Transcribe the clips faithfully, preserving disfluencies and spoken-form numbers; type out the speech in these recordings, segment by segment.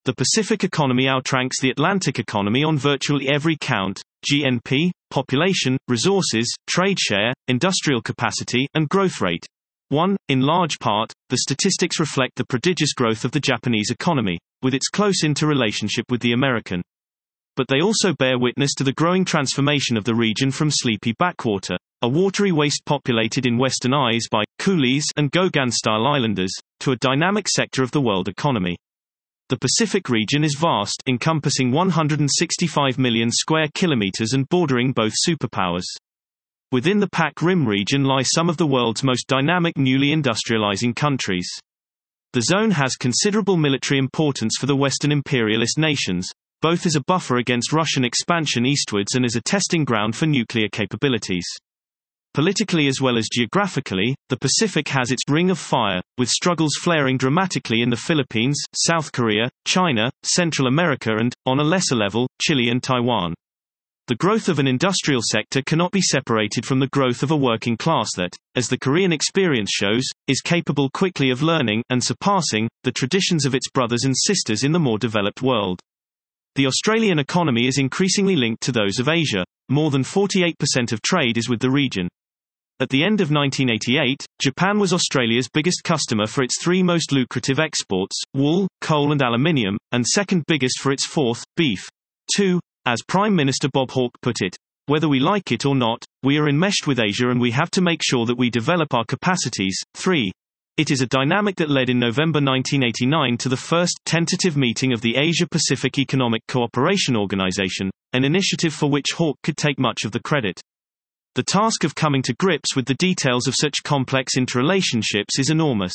The Pacific economy outranks the Atlantic economy on virtually every count: G N P, population, resources, trade share, industrial capacity, and growth rate. one. In large part, the statistics reflect the prodigious growth of the Japanese economy, with its close interrelationship with the American. But they also bear witness to the growing transformation of the region from sleepy backwater, a watery waste populated in western eyes by coolies and Gogan-style islanders, to a dynamic sector of the world economy. The Pacific region is vast, encompassing one hundred sixty-five million square kilometers and bordering both superpowers. Within the Pac Rim region lie some of the world's most dynamic newly industrializing countries. The zone has considerable military importance for the Western imperialist nations, both as a buffer against Russian expansion eastwards and as a testing ground for nuclear capabilities. Politically as well as geographically, the Pacific has its Ring of Fire, with struggles flaring dramatically in the Philippines, South Korea, China, Central America and, on a lesser level, Chile and Taiwan. The growth of an industrial sector cannot be separated from the growth of a working class that, as the Korean experience shows, is capable quickly of learning and surpassing the traditions of its brothers and sisters in the more developed world. The Australian economy is increasingly linked to those of Asia. More than forty-eight percent of trade is with the region. At the end of nineteen eighty-eight, Japan was Australia's biggest customer for its three most lucrative exports, wool, coal and aluminium, and second biggest for its fourth, beef. two. As Prime Minister Bob Hawke put it, "Whether we like it or not, we are enmeshed with Asia and we have to make sure that we develop our capacities." three. It is a dynamic that led in November nineteen eighty-nine to the first tentative meeting of the Asia-Pacific Economic Cooperation Organization, an initiative for which Hawke could take much of the credit. The task of coming to grips with the details of such complex interrelationships is enormous.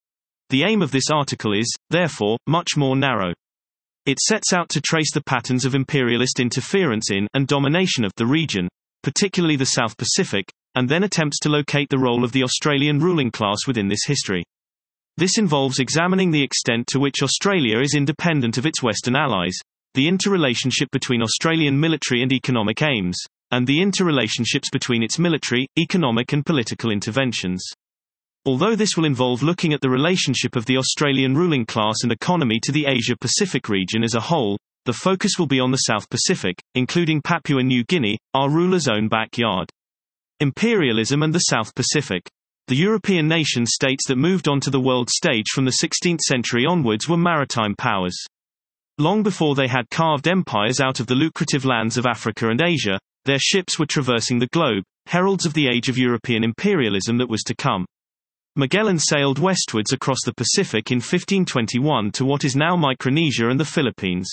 The aim of this article is, therefore, much more narrow. It sets out to trace the patterns of imperialist interference in and domination of the region, particularly the South Pacific, and then attempts to locate the role of the Australian ruling class within this history. This involves examining the extent to which Australia is independent of its Western allies, the interrelationship between Australian military and economic aims, and the interrelationships between its military, economic and political interventions. Although this will involve looking at the relationship of the Australian ruling class and economy to the Asia-Pacific region as a whole, the focus will be on the South Pacific, including Papua New Guinea, our ruler's own backyard. Imperialism and the South Pacific. The European nation-states that moved onto the world stage from the sixteenth century onwards were maritime powers. Long before they had carved empires out of the lucrative lands of Africa and Asia, their ships were traversing the globe, heralds of the age of European imperialism that was to come. Magellan sailed westwards across the Pacific in fifteen twenty-one to what is now Micronesia and the Philippines.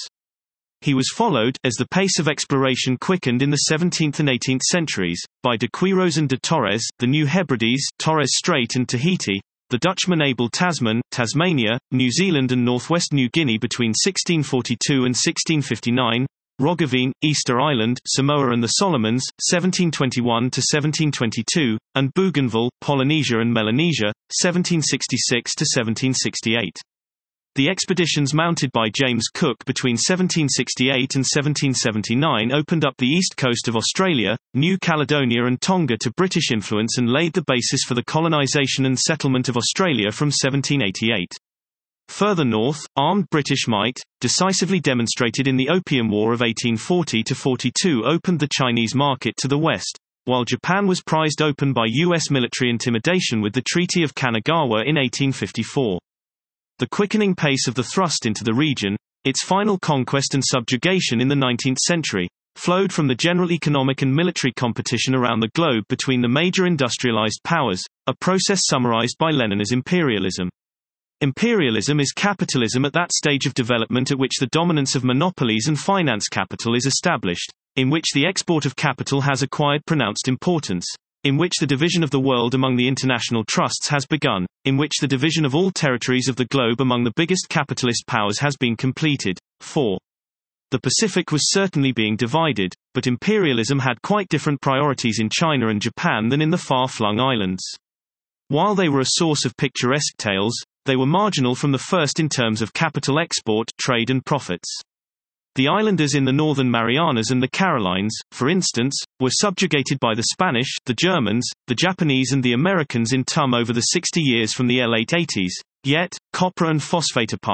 He was followed, as the pace of exploration quickened in the seventeenth and eighteenth centuries, by de Quiros and de Torres, the New Hebrides, Torres Strait and Tahiti, the Dutchman Abel Tasman, Tasmania, New Zealand and northwest New Guinea between sixteen forty-two and sixteen fifty-nine, Roggeveen, Easter Island, Samoa and the Solomons, seventeen twenty-one to seventeen twenty-two, and Bougainville, Polynesia and Melanesia, seventeen sixty-six to seventeen sixty-eight. The expeditions mounted by James Cook between seventeen sixty-eight and seventeen seventy-nine opened up the east coast of Australia, New Caledonia and Tonga to British influence and laid the basis for the colonisation and settlement of Australia from seventeen eighty-eight. Further north, armed British might, decisively demonstrated in the Opium War of eighteen forty to forty-two, opened the Chinese market to the west, while Japan was prized open by U S military intimidation with the Treaty of Kanagawa in eighteen fifty-four. The quickening pace of the thrust into the region, its final conquest and subjugation in the nineteenth century, flowed from the general economic and military competition around the globe between the major industrialized powers, a process summarized by Lenin as imperialism. Imperialism is capitalism at that stage of development at which the dominance of monopolies and finance capital is established, in which the export of capital has acquired pronounced importance, in which the division of the world among the international trusts has begun, in which the division of all territories of the globe among the biggest capitalist powers has been completed. four. The Pacific was certainly being divided, but imperialism had quite different priorities in China and Japan than in the far-flung islands. While they were a source of picturesque tales, they were marginal from the first in terms of capital export, trade and profits. The islanders in the Northern Marianas and the Carolines, for instance, were subjugated by the Spanish, the Germans, the Japanese and the Americans in turn over the sixty years from the late eighties, yet, copper and phosphate apart,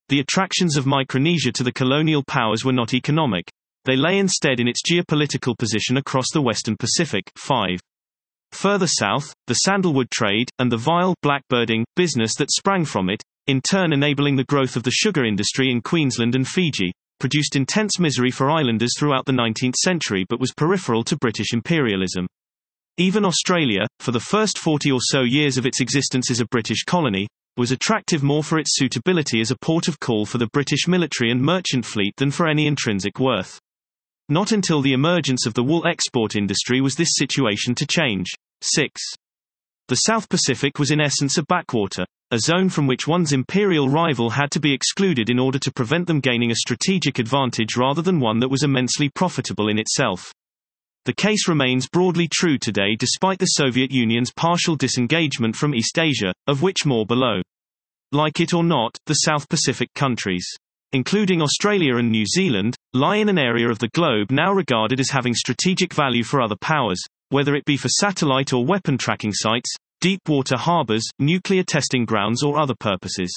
the attractions of Micronesia to the colonial powers were not economic. They lay instead in its geopolitical position across the Western Pacific. five. Further south, the sandalwood trade, and the vile blackbirding business that sprang from it, in turn enabling the growth of the sugar industry in Queensland and Fiji, produced intense misery for islanders throughout the nineteenth century but was peripheral to British imperialism. Even Australia, for the first forty or so years of its existence as a British colony, was attractive more for its suitability as a port of call for the British military and merchant fleet than for any intrinsic worth. Not until the emergence of the wool export industry was this situation to change. six. The South Pacific was in essence a backwater, a zone from which one's imperial rival had to be excluded in order to prevent them gaining a strategic advantage rather than one that was immensely profitable in itself. The case remains broadly true today despite the Soviet Union's partial disengagement from East Asia, of which more below. Like it or not, the South Pacific countries, including Australia and New Zealand, lie in an area of the globe now regarded as having strategic value for other powers, whether it be for satellite or weapon tracking sites, deep water harbors, nuclear testing grounds or other purposes.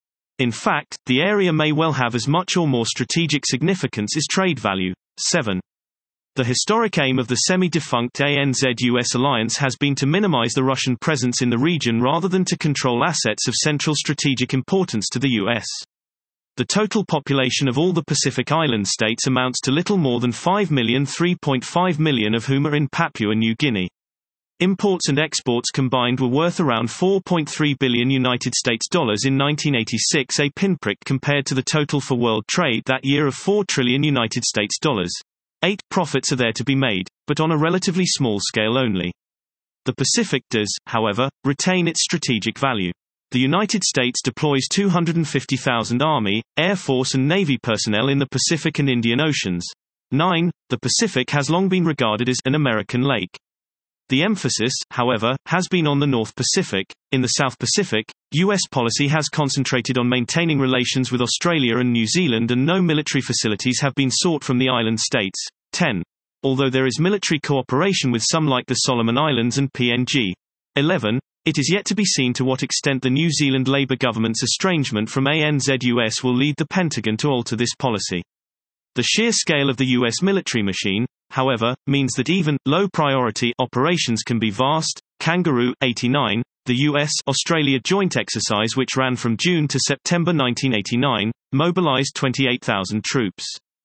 In fact, the area may well have as much or more strategic significance as trade value. seven. The historic aim of the semi-defunct A N Z U S alliance has been to minimize the Russian presence in the region rather than to control assets of central strategic importance to the U S. The total population of all the Pacific Island states amounts to little more than five million, three point five million of whom are in Papua New Guinea. Imports and exports combined were worth around four point three billion United States dollars in nineteen eighty-six, a pinprick compared to the total for world trade that year of four trillion United States dollars. Eight profits are there to be made, but on a relatively small scale only. The Pacific does, however, retain its strategic value. The United States deploys two hundred fifty thousand Army, Air Force and Navy personnel in the Pacific and Indian Oceans. nine. The Pacific has long been regarded as an American lake. The emphasis, however, has been on the North Pacific. In the South Pacific, U S policy has concentrated on maintaining relations with Australia and New Zealand, and no military facilities have been sought from the island states. ten. Although there is military cooperation with some like the Solomon Islands and P N G. eleven. It is yet to be seen to what extent the New Zealand Labour government's estrangement from A N Z U S will lead the Pentagon to alter this policy. The sheer scale of the U S military machine, however, means that even low-priority operations can be vast. Kangaroo, eighty-nine, the U S-Australia joint exercise which ran from June to September nineteen eighty-nine, mobilized twenty-eight thousand troops.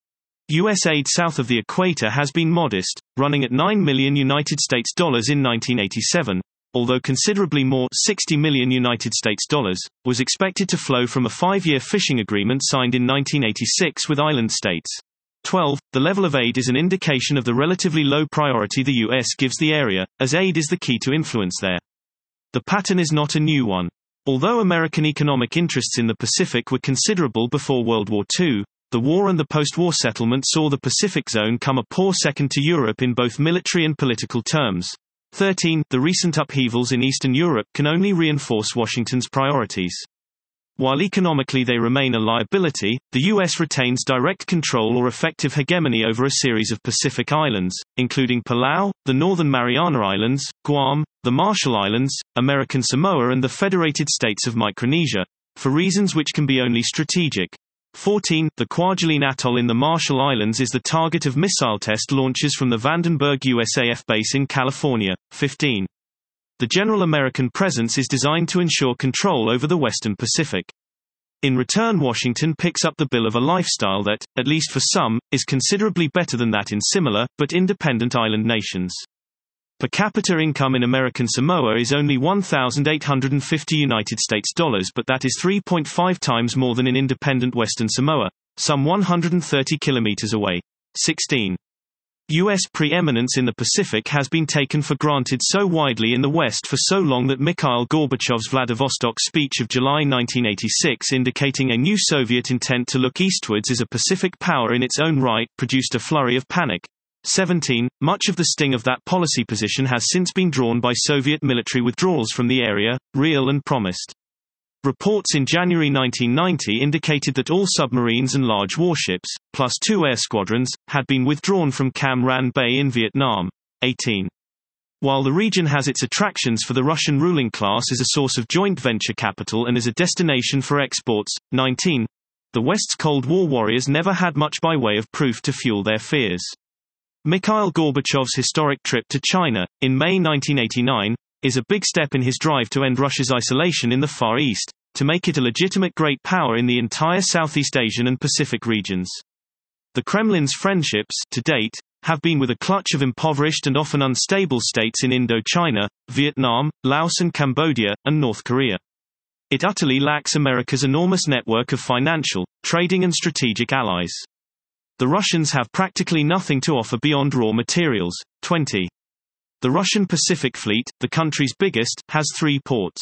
U S aid south of the equator has been modest, running at nine million United States dollars in nineteen eighty-seven, although considerably more, sixty million United States dollars, was expected to flow from a five-year fishing agreement signed in nineteen eighty-six with island states. twelve. The level of aid is an indication of the relatively low priority the U S gives the area, as aid is the key to influence there. The pattern is not a new one. Although American economic interests in the Pacific were considerable before World War Two, the war and the post-war settlement saw the Pacific zone come a poor second to Europe in both military and political terms. thirteen. The recent upheavals in Eastern Europe can only reinforce Washington's priorities. While economically they remain a liability, the U S retains direct control or effective hegemony over a series of Pacific islands, including Palau, the Northern Mariana Islands, Guam, the Marshall Islands, American Samoa and the Federated States of Micronesia, for reasons which can be only strategic. fourteen. The Kwajalein Atoll in the Marshall Islands is the target of missile test launches from the Vandenberg U S A F base in California. fifteen. The general American presence is designed to ensure control over the Western Pacific. In return, Washington picks up the bill of a lifestyle that, at least for some, is considerably better than that in similar, but independent island nations. Per capita income in American Samoa is only one thousand eight hundred fifty United States dollars, but that is three point five times more than in independent Western Samoa, some one hundred thirty kilometers away. sixteen. U S preeminence in the Pacific has been taken for granted so widely in the West for so long that Mikhail Gorbachev's Vladivostok speech of July nineteen eighty-six, indicating a new Soviet intent to look eastwards as a Pacific power in its own right, produced a flurry of panic. seventeen. Much of the sting of that policy position has since been drawn by Soviet military withdrawals from the area, real and promised. Reports in January nineteen ninety indicated that all submarines and large warships, plus two air squadrons, had been withdrawn from Cam Ranh Bay in Vietnam. eighteen. While the region has its attractions for the Russian ruling class as a source of joint venture capital and as a destination for exports. nineteen. the West's Cold War warriors never had much by way of proof to fuel their fears. Mikhail Gorbachev's historic trip to China, in May nineteen eighty-nine, is a big step in his drive to end Russia's isolation in the Far East, to make it a legitimate great power in the entire Southeast Asian and Pacific regions. The Kremlin's friendships, to date, have been with a clutch of impoverished and often unstable states in Indochina, Vietnam, Laos and Cambodia, and North Korea. It utterly lacks America's enormous network of financial, trading and strategic allies. The Russians have practically nothing to offer beyond raw materials. twenty. The Russian Pacific Fleet, the country's biggest, has three ports.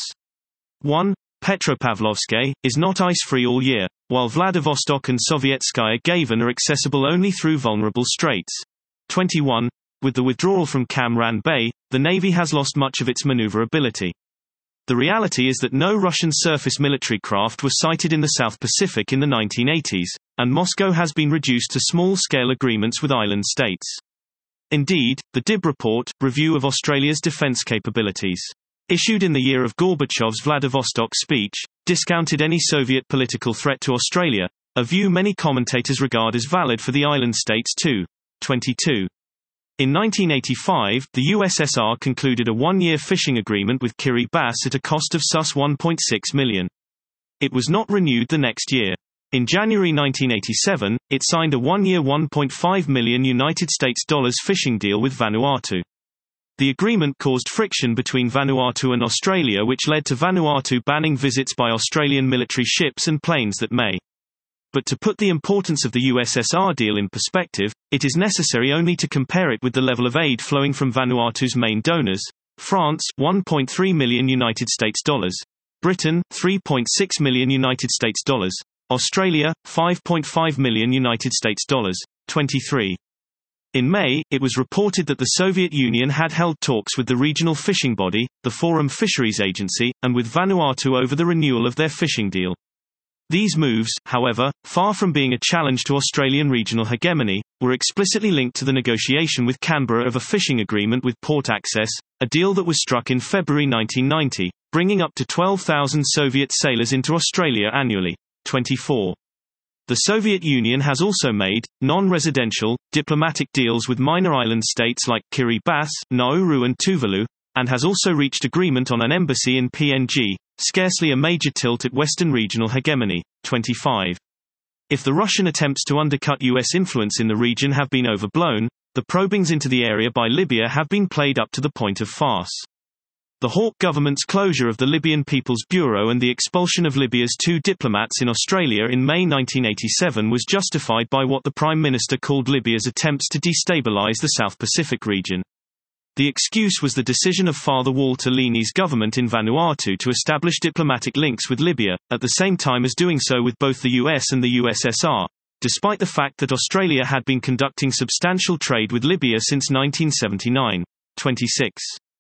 one. Petropavlovsk is not ice-free all year, while Vladivostok and Sovietskaya Gavin are accessible only through vulnerable straits. twenty-one. With the withdrawal from Cam Ranh Bay, the Navy has lost much of its maneuverability. The reality is that no Russian surface military craft were sighted in the South Pacific in the nineteen eighties, and Moscow has been reduced to small-scale agreements with island states. Indeed, the D I B report, Review of Australia's Defence Capabilities, issued in the year of Gorbachev's Vladivostok speech, discounted any Soviet political threat to Australia, a view many commentators regard as valid for the island states too. twenty-two. In nineteen eighty-five, the U S S R concluded a one-year fishing agreement with Kiribati at a cost of sus one point six million. It was not renewed the next year. In January nineteen eighty-seven, it signed a one-year one point five million United States dollars fishing deal with Vanuatu. The agreement caused friction between Vanuatu and Australia, which led to Vanuatu banning visits by Australian military ships and planes that may. But to put the importance of the U S S R deal in perspective, it is necessary only to compare it with the level of aid flowing from Vanuatu's main donors: France, one point three million United States dollars; Britain, three point six million United States dollars; Australia, five point five million United States dollars. twenty-three. In May, it was reported that the Soviet Union had held talks with the regional fishing body, the Forum Fisheries Agency, and with Vanuatu over the renewal of their fishing deal. These moves, however, far from being a challenge to Australian regional hegemony, were explicitly linked to the negotiation with Canberra of a fishing agreement with port access, a deal that was struck in February nineteen ninety, bringing up to twelve thousand Soviet sailors into Australia annually. twenty-four. The Soviet Union has also made non-residential, diplomatic deals with minor island states like Kiribati, Nauru and Tuvalu, and has also reached agreement on an embassy in P N G, scarcely a major tilt at Western regional hegemony. twenty-five. If the Russian attempts to undercut U S influence in the region have been overblown, the probings into the area by Libya have been played up to the point of farce. The Hawke government's closure of the Libyan People's Bureau and the expulsion of Libya's two diplomats in Australia in May nineteen eighty-seven was justified by what the Prime Minister called Libya's attempts to destabilize the South Pacific region. The excuse was the decision of Father Walter Leahy's government in Vanuatu to establish diplomatic links with Libya, at the same time as doing so with both the U S and the U S S R, despite the fact that Australia had been conducting substantial trade with Libya since nineteen seventy-nine. twenty-six.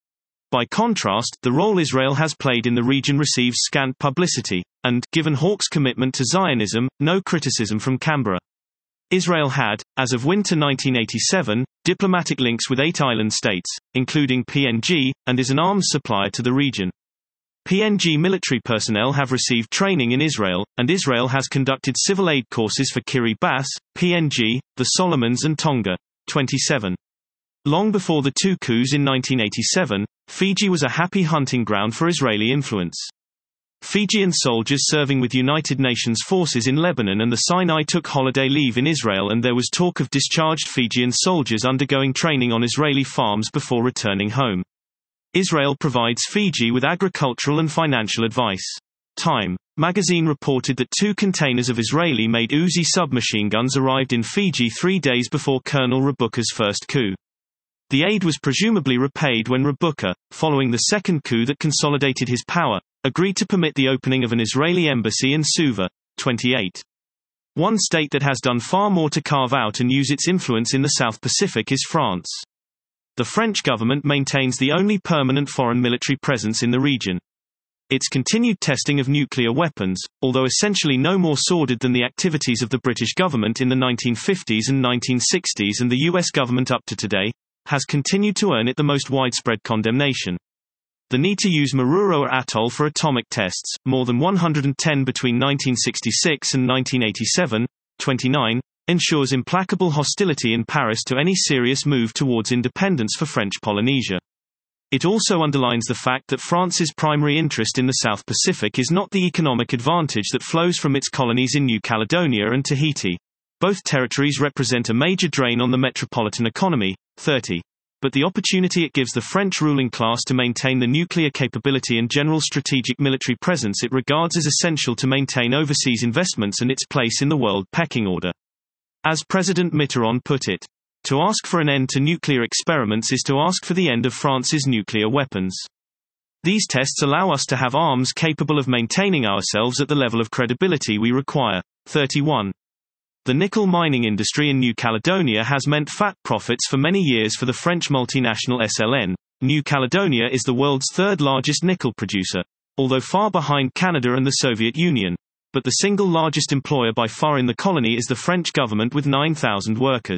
By contrast, the role Israel has played in the region receives scant publicity, and, given Hawke's commitment to Zionism, no criticism from Canberra. Israel had, as of winter nineteen eighty-seven, diplomatic links with eight island states, including P N G, and is an arms supplier to the region. P N G military personnel have received training in Israel, and Israel has conducted civil aid courses for Kiribati, P N G, the Solomons and Tonga. twenty-seven. Long before the two coups in nineteen eighty-seven, Fiji was a happy hunting ground for Israeli influence. Fijian soldiers serving with United Nations forces in Lebanon and the Sinai took holiday leave in Israel, and there was talk of discharged Fijian soldiers undergoing training on Israeli farms before returning home. Israel provides Fiji with agricultural and financial advice. Time magazine reported that two containers of Israeli-made Uzi submachine guns arrived in Fiji three days before Colonel Rabuka's first coup. The aid was presumably repaid when Rabuka, following the second coup that consolidated his power, agreed to permit the opening of an Israeli embassy in Suva. twenty-eight. One state that has done far more to carve out and use its influence in the South Pacific is France. The French government maintains the only permanent foreign military presence in the region. Its continued testing of nuclear weapons, although essentially no more sordid than the activities of the British government in the nineteen fifties and nineteen sixties and the U S government up to today, has continued to earn it the most widespread condemnation. The need to use Mururoa Atoll for atomic tests, more than one hundred ten between nineteen sixty-six and nineteen eighty-seven, twenty-nine, ensures implacable hostility in Paris to any serious move towards independence for French Polynesia. It also underlines the fact that France's primary interest in the South Pacific is not the economic advantage that flows from its colonies in New Caledonia and Tahiti. Both territories represent a major drain on the metropolitan economy, thirty. But the opportunity it gives the French ruling class to maintain the nuclear capability and general strategic military presence it regards as essential to maintain overseas investments and its place in the world pecking order. As President Mitterrand put it, to ask for an end to nuclear experiments is to ask for the end of France's nuclear weapons. These tests allow us to have arms capable of maintaining ourselves at the level of credibility we require. thirty-one. The nickel mining industry in New Caledonia has meant fat profits for many years for the French multinational S L N. New Caledonia is the world's third largest nickel producer, although far behind Canada and the Soviet Union. But the single largest employer by far in the colony is the French government with nine thousand workers.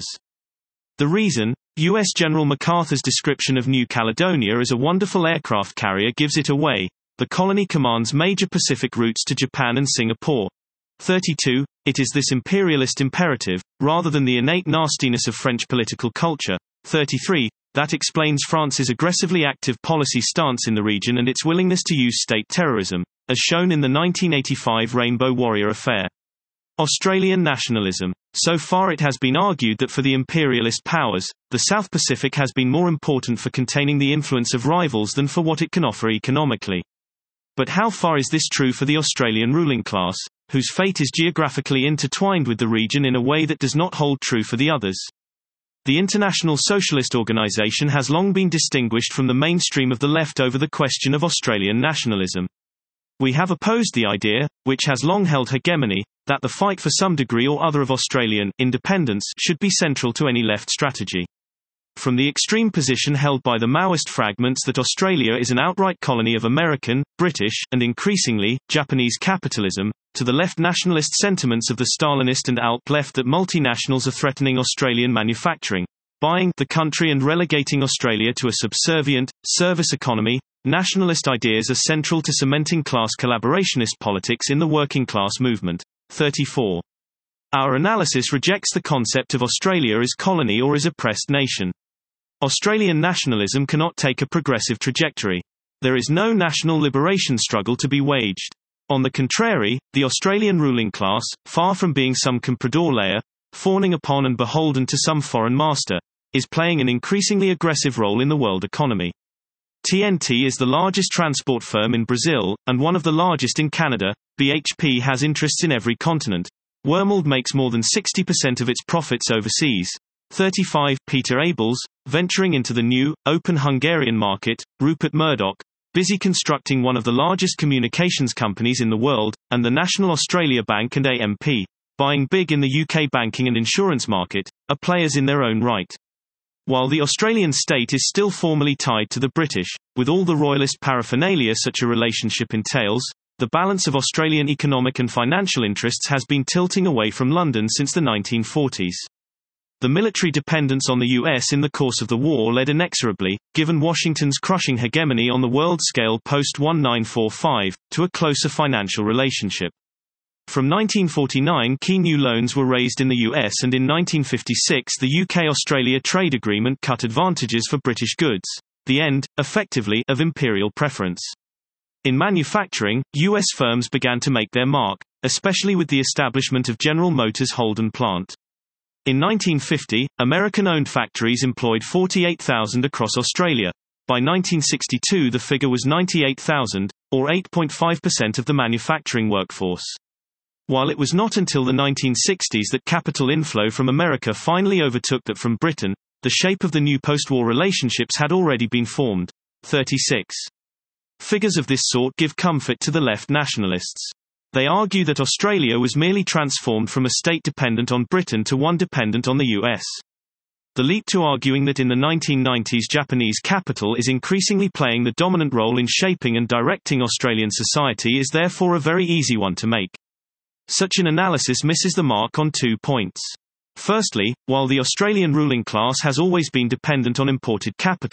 The reason? U S General MacArthur's description of New Caledonia as a wonderful aircraft carrier gives it away. The colony commands major Pacific routes to Japan and Singapore. thirty-two. It is this imperialist imperative, rather than the innate nastiness of French political culture. thirty-three. That explains France's aggressively active policy stance in the region and its willingness to use state terrorism, as shown in the nineteen eighty-five Rainbow Warrior affair. Australian nationalism. So far it has been argued that for the imperialist powers, the South Pacific has been more important for containing the influence of rivals than for what it can offer economically. But how far is this true for the Australian ruling class, whose fate is geographically intertwined with the region in a way that does not hold true for the others? The International Socialist Organisation has long been distinguished from the mainstream of the left over the question of Australian nationalism. We have opposed the idea, which has long held hegemony, that the fight for some degree or other of Australian independence should be central to any left strategy. From the extreme position held by the Maoist fragments that Australia is an outright colony of American, British, and increasingly, Japanese capitalism, to the left nationalist sentiments of the Stalinist and ALP left that multinationals are threatening Australian manufacturing, buying the country and relegating Australia to a subservient, service economy, nationalist ideas are central to cementing class collaborationist politics in the working class movement. thirty-four. Our analysis rejects the concept of Australia as colony or as oppressed nation. Australian nationalism cannot take a progressive trajectory. There is no national liberation struggle to be waged. On the contrary, the Australian ruling class, far from being some comprador layer, fawning upon and beholden to some foreign master, is playing an increasingly aggressive role in the world economy. T N T is the largest transport firm in Brazil, and one of the largest in Canada. B H P has interests in every continent. Wormald makes more than sixty percent of its profits overseas. thirty-five. Peter Abels, venturing into the new, open Hungarian market. Rupert Murdoch, busy constructing one of the largest communications companies in the world, and the National Australia Bank and A M P, buying big in the U K banking and insurance market, are players in their own right. While the Australian state is still formally tied to the British, with all the royalist paraphernalia such a relationship entails, the balance of Australian economic and financial interests has been tilting away from London since the nineteen forties. The military dependence on the U S in the course of the war led inexorably, given Washington's crushing hegemony on the world scale post nineteen forty-five, to a closer financial relationship. From nineteen forty-nine, key new loans were raised in the U S, and in nineteen fifty-six the U K-Australia trade agreement cut advantages for British goods, the end, effectively, of imperial preference. In manufacturing, U S firms began to make their mark, especially with the establishment of General Motors' Holden plant. In nineteen fifty, American-owned factories employed forty-eight thousand across Australia. By nineteen sixty-two the figure was ninety-eight thousand, or eight point five percent of the manufacturing workforce. While it was not until the nineteen sixties that capital inflow from America finally overtook that from Britain, the shape of the new post-war relationships had already been formed. thirty-six. Figures of this sort give comfort to the left nationalists. They argue that Australia was merely transformed from a state dependent on Britain to one dependent on the U S. The leap to arguing that in the nineteen nineties Japanese capital is increasingly playing the dominant role in shaping and directing Australian society is therefore a very easy one to make. Such an analysis misses the mark on two points. Firstly, while the Australian ruling class has always been dependent on imported capital,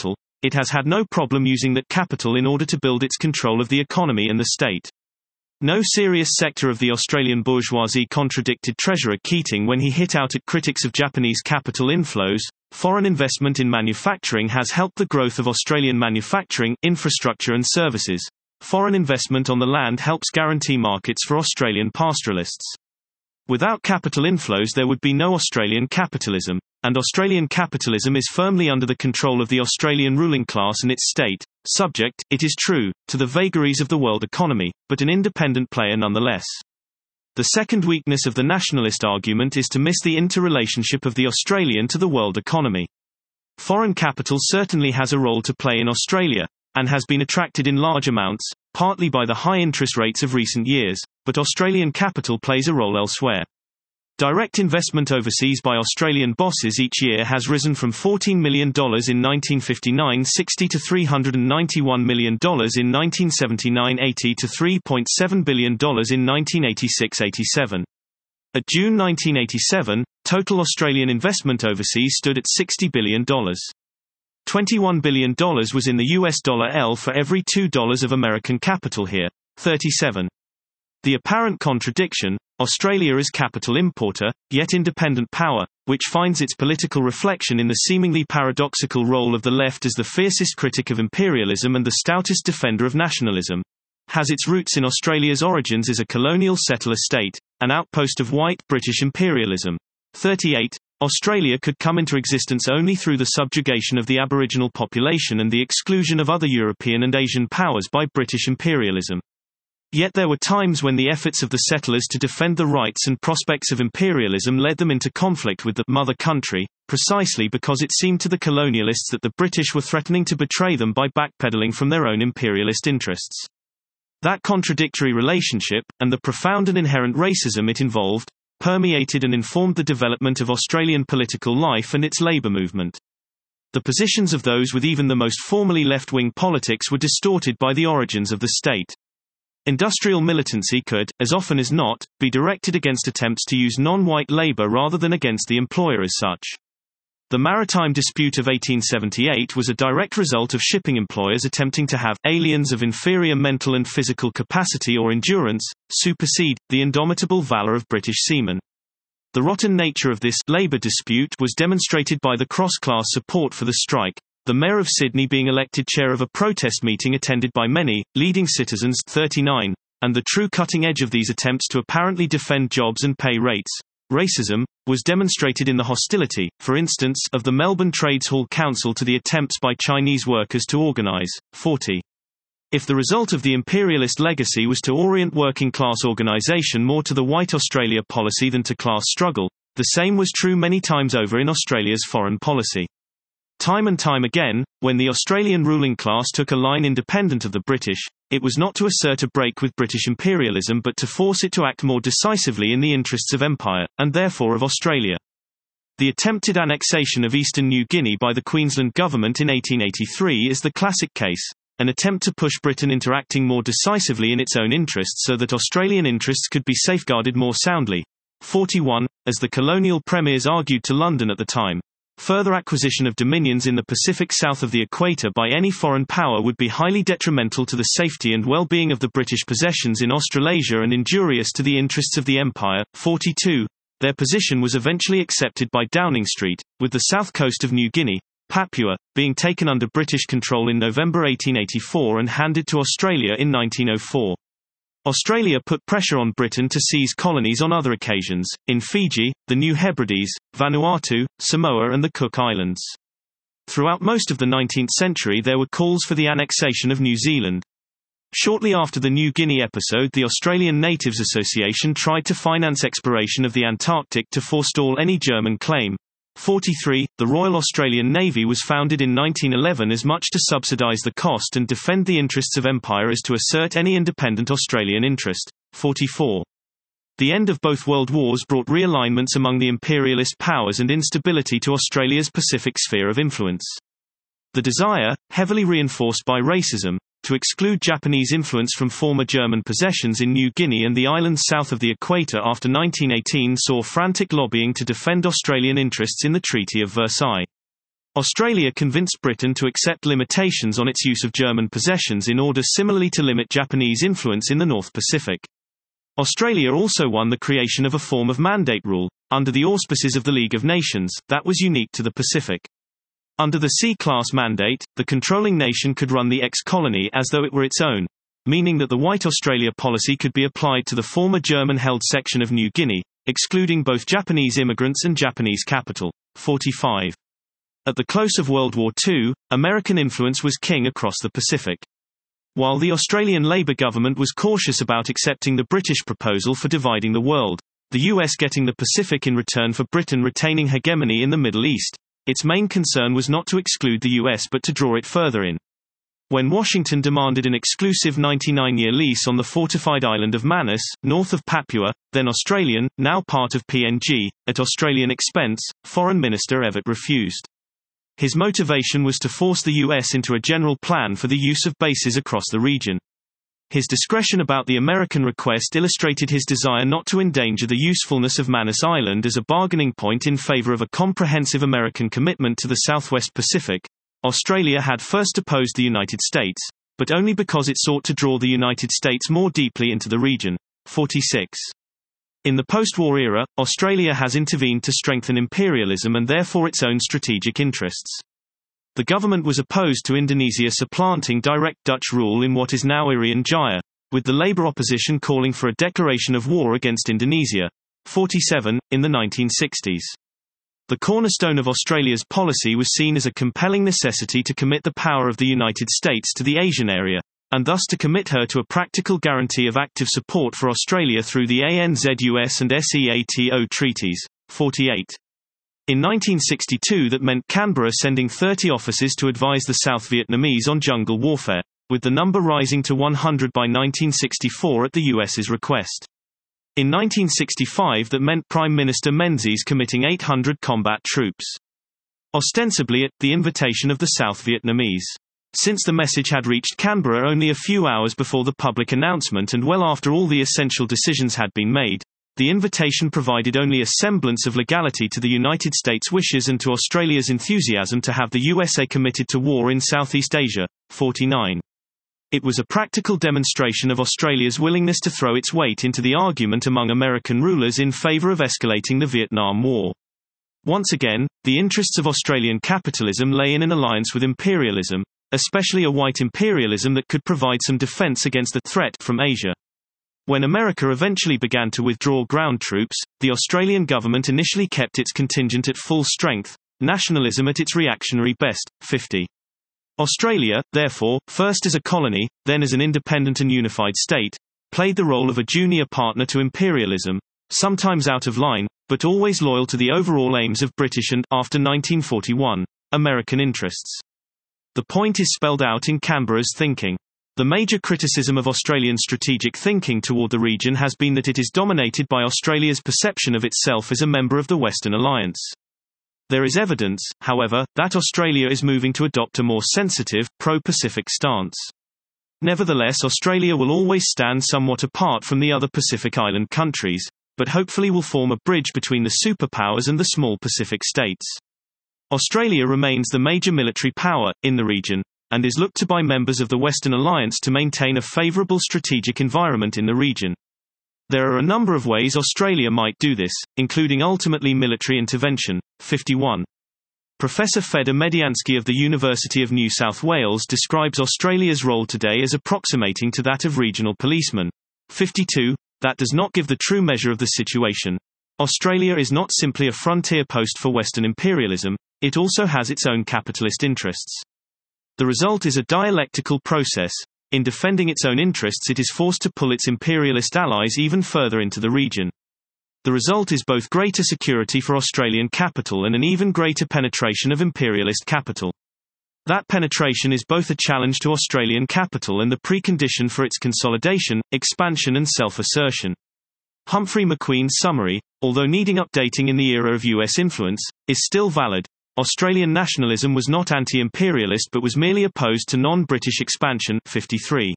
it has had no problem using that capital in order to build its control of the economy and the state. No serious sector of the Australian bourgeoisie contradicted Treasurer Keating when he hit out at critics of Japanese capital inflows. Foreign investment in manufacturing has helped the growth of Australian manufacturing, infrastructure and services. Foreign investment on the land helps guarantee markets for Australian pastoralists. Without capital inflows there would be no Australian capitalism, and Australian capitalism is firmly under the control of the Australian ruling class and its state, subject, it is true, to the vagaries of the world economy, but an independent player nonetheless. The second weakness of the nationalist argument is to miss the interrelationship of the Australian to the world economy. Foreign capital certainly has a role to play in Australia, and has been attracted in large amounts, partly by the high interest rates of recent years, but Australian capital plays a role elsewhere. Direct investment overseas by Australian bosses each year has risen from fourteen million dollars in nineteen fifty-nine sixty to three hundred ninety-one million dollars in nineteen seventy-nine eighty to three point seven billion dollars in nineteen eighty-six eighty-seven. At June nineteen eighty-seven, total Australian investment overseas stood at sixty billion dollars. twenty-one billion dollars was in the U S dollar L for every two dollars of American capital here, thirty-seven. The apparent contradiction, Australia is capital importer, yet independent power, which finds its political reflection in the seemingly paradoxical role of the left as the fiercest critic of imperialism and the stoutest defender of nationalism, has its roots in Australia's origins as a colonial settler state, an outpost of white British imperialism. thirty-eight. Australia could come into existence only through the subjugation of the Aboriginal population and the exclusion of other European and Asian powers by British imperialism. Yet there were times when the efforts of the settlers to defend the rights and prospects of imperialism led them into conflict with the mother country, precisely because it seemed to the colonialists that the British were threatening to betray them by backpedaling from their own imperialist interests. That contradictory relationship, and the profound and inherent racism it involved, permeated and informed the development of Australian political life and its labour movement. The positions of those with even the most formally left-wing politics were distorted by the origins of the state. Industrial militancy could, as often as not, be directed against attempts to use non-white labour rather than against the employer as such. The maritime dispute of eighteen seventy-eight was a direct result of shipping employers attempting to have aliens of inferior mental and physical capacity or endurance supersede the indomitable valour of British seamen. The rotten nature of this labour dispute was demonstrated by the cross-class support for the strike, the Mayor of Sydney being elected chair of a protest meeting attended by many leading citizens, thirty-nine, and the true cutting edge of these attempts to apparently defend jobs and pay rates. Racism was demonstrated in the hostility, for instance, of the Melbourne Trades Hall Council to the attempts by Chinese workers to organise. forty. If the result of the imperialist legacy was to orient working-class organisation more to the White Australia policy than to class struggle, the same was true many times over in Australia's foreign policy. Time and time again, when the Australian ruling class took a line independent of the British, it was not to assert a break with British imperialism but to force it to act more decisively in the interests of empire, and therefore of Australia. The attempted annexation of Eastern New Guinea by the Queensland government in eighteen eighty-three is the classic case, an attempt to push Britain into acting more decisively in its own interests so that Australian interests could be safeguarded more soundly. forty-one, as the colonial premiers argued to London at the time, further acquisition of dominions in the Pacific south of the equator by any foreign power would be highly detrimental to the safety and well-being of the British possessions in Australasia and injurious to the interests of the empire. forty-two. Their position was eventually accepted by Downing Street, with the south coast of New Guinea, Papua, being taken under British control in November eighteen eighty-four and handed to Australia in nineteen oh four. Australia put pressure on Britain to seize colonies on other occasions, in Fiji, the New Hebrides, Vanuatu, Samoa and the Cook Islands. Throughout most of the nineteenth century there were calls for the annexation of New Zealand. Shortly after the New Guinea episode, the Australian Natives Association tried to finance exploration of the Antarctic to forestall any German claim. forty-three. The Royal Australian Navy was founded in nineteen eleven as much to subsidise the cost and defend the interests of empire as to assert any independent Australian interest. forty-four. The end of both world wars brought realignments among the imperialist powers and instability to Australia's Pacific sphere of influence. The desire, heavily reinforced by racism, to exclude Japanese influence from former German possessions in New Guinea and the islands south of the equator after nineteen eighteen saw frantic lobbying to defend Australian interests in the Treaty of Versailles. Australia convinced Britain to accept limitations on its use of German possessions in order similarly to limit Japanese influence in the North Pacific. Australia also won the creation of a form of mandate rule, under the auspices of the League of Nations, that was unique to the Pacific. Under the C-class mandate, the controlling nation could run the ex-colony as though it were its own, meaning that the White Australia policy could be applied to the former German-held section of New Guinea, excluding both Japanese immigrants and Japanese capital. forty-five. At the close of World War Two, American influence was king across the Pacific. While the Australian Labor government was cautious about accepting the British proposal for dividing the world, the U S getting the Pacific in return for Britain retaining hegemony in the Middle East, its main concern was not to exclude the U S but to draw it further in. When Washington demanded an exclusive ninety-nine year lease on the fortified island of Manus, north of Papua, then Australian, now part of P N G, at Australian expense, Foreign Minister Evatt refused. His motivation was to force the U S into a general plan for the use of bases across the region. His discretion about the American request illustrated his desire not to endanger the usefulness of Manus Island as a bargaining point in favor of a comprehensive American commitment to the Southwest Pacific. Australia had first opposed the United States, but only because it sought to draw the United States more deeply into the region. forty-six. In the post-war era, Australia has intervened to strengthen imperialism and therefore its own strategic interests. The government was opposed to Indonesia supplanting direct Dutch rule in what is now Irian Jaya, with the Labour opposition calling for a declaration of war against Indonesia. forty-seven. In the nineteen sixties. The cornerstone of Australia's policy was seen as a compelling necessity to commit the power of the United States to the Asian area, and thus to commit her to a practical guarantee of active support for Australia through the A N Z U S and SEATO treaties. forty-eight. In nineteen sixty-two that meant Canberra sending thirty officers to advise the South Vietnamese on jungle warfare, with the number rising to one hundred by nineteen sixty-four at the U S's request. In nineteen sixty-five that meant Prime Minister Menzies committing eight hundred combat troops. Ostensibly at the invitation of the South Vietnamese. Since the message had reached Canberra only a few hours before the public announcement and well after all the essential decisions had been made, the invitation provided only a semblance of legality to the United States' wishes and to Australia's enthusiasm to have the U S A committed to war in Southeast Asia. forty-nine. It was a practical demonstration of Australia's willingness to throw its weight into the argument among American rulers in favor of escalating the Vietnam War. Once again, the interests of Australian capitalism lay in an alliance with imperialism, especially a white imperialism that could provide some defense against the threat from Asia. When America eventually began to withdraw ground troops, the Australian government initially kept its contingent at full strength, nationalism at its reactionary best. fifty. Australia, therefore, first as a colony, then as an independent and unified state, played the role of a junior partner to imperialism, sometimes out of line, but always loyal to the overall aims of British and, after nineteen forty-one, American interests. The point is spelled out in Canberra's thinking. The major criticism of Australian strategic thinking toward the region has been that it is dominated by Australia's perception of itself as a member of the Western Alliance. There is evidence, however, that Australia is moving to adopt a more sensitive, pro-Pacific stance. Nevertheless, Australia will always stand somewhat apart from the other Pacific Island countries, but hopefully will form a bridge between the superpowers and the small Pacific states. Australia remains the major military power in the region, and is looked to by members of the Western Alliance to maintain a favourable strategic environment in the region. There are a number of ways Australia might do this, including ultimately military intervention. fifty-one. Professor Fedor Mediansky of the University of New South Wales describes Australia's role today as approximating to that of regional policemen. fifty-two. That does not give the true measure of the situation. Australia is not simply a frontier post for Western imperialism, it also has its own capitalist interests. The result is a dialectical process. In defending its own interests, it is forced to pull its imperialist allies even further into the region. The result is both greater security for Australian capital and an even greater penetration of imperialist capital. That penetration is both a challenge to Australian capital and the precondition for its consolidation, expansion and self-assertion. Humphrey McQueen's summary, although needing updating in the era of U S influence, is still valid. Australian nationalism was not anti-imperialist but was merely opposed to non-British expansion. fifty-three.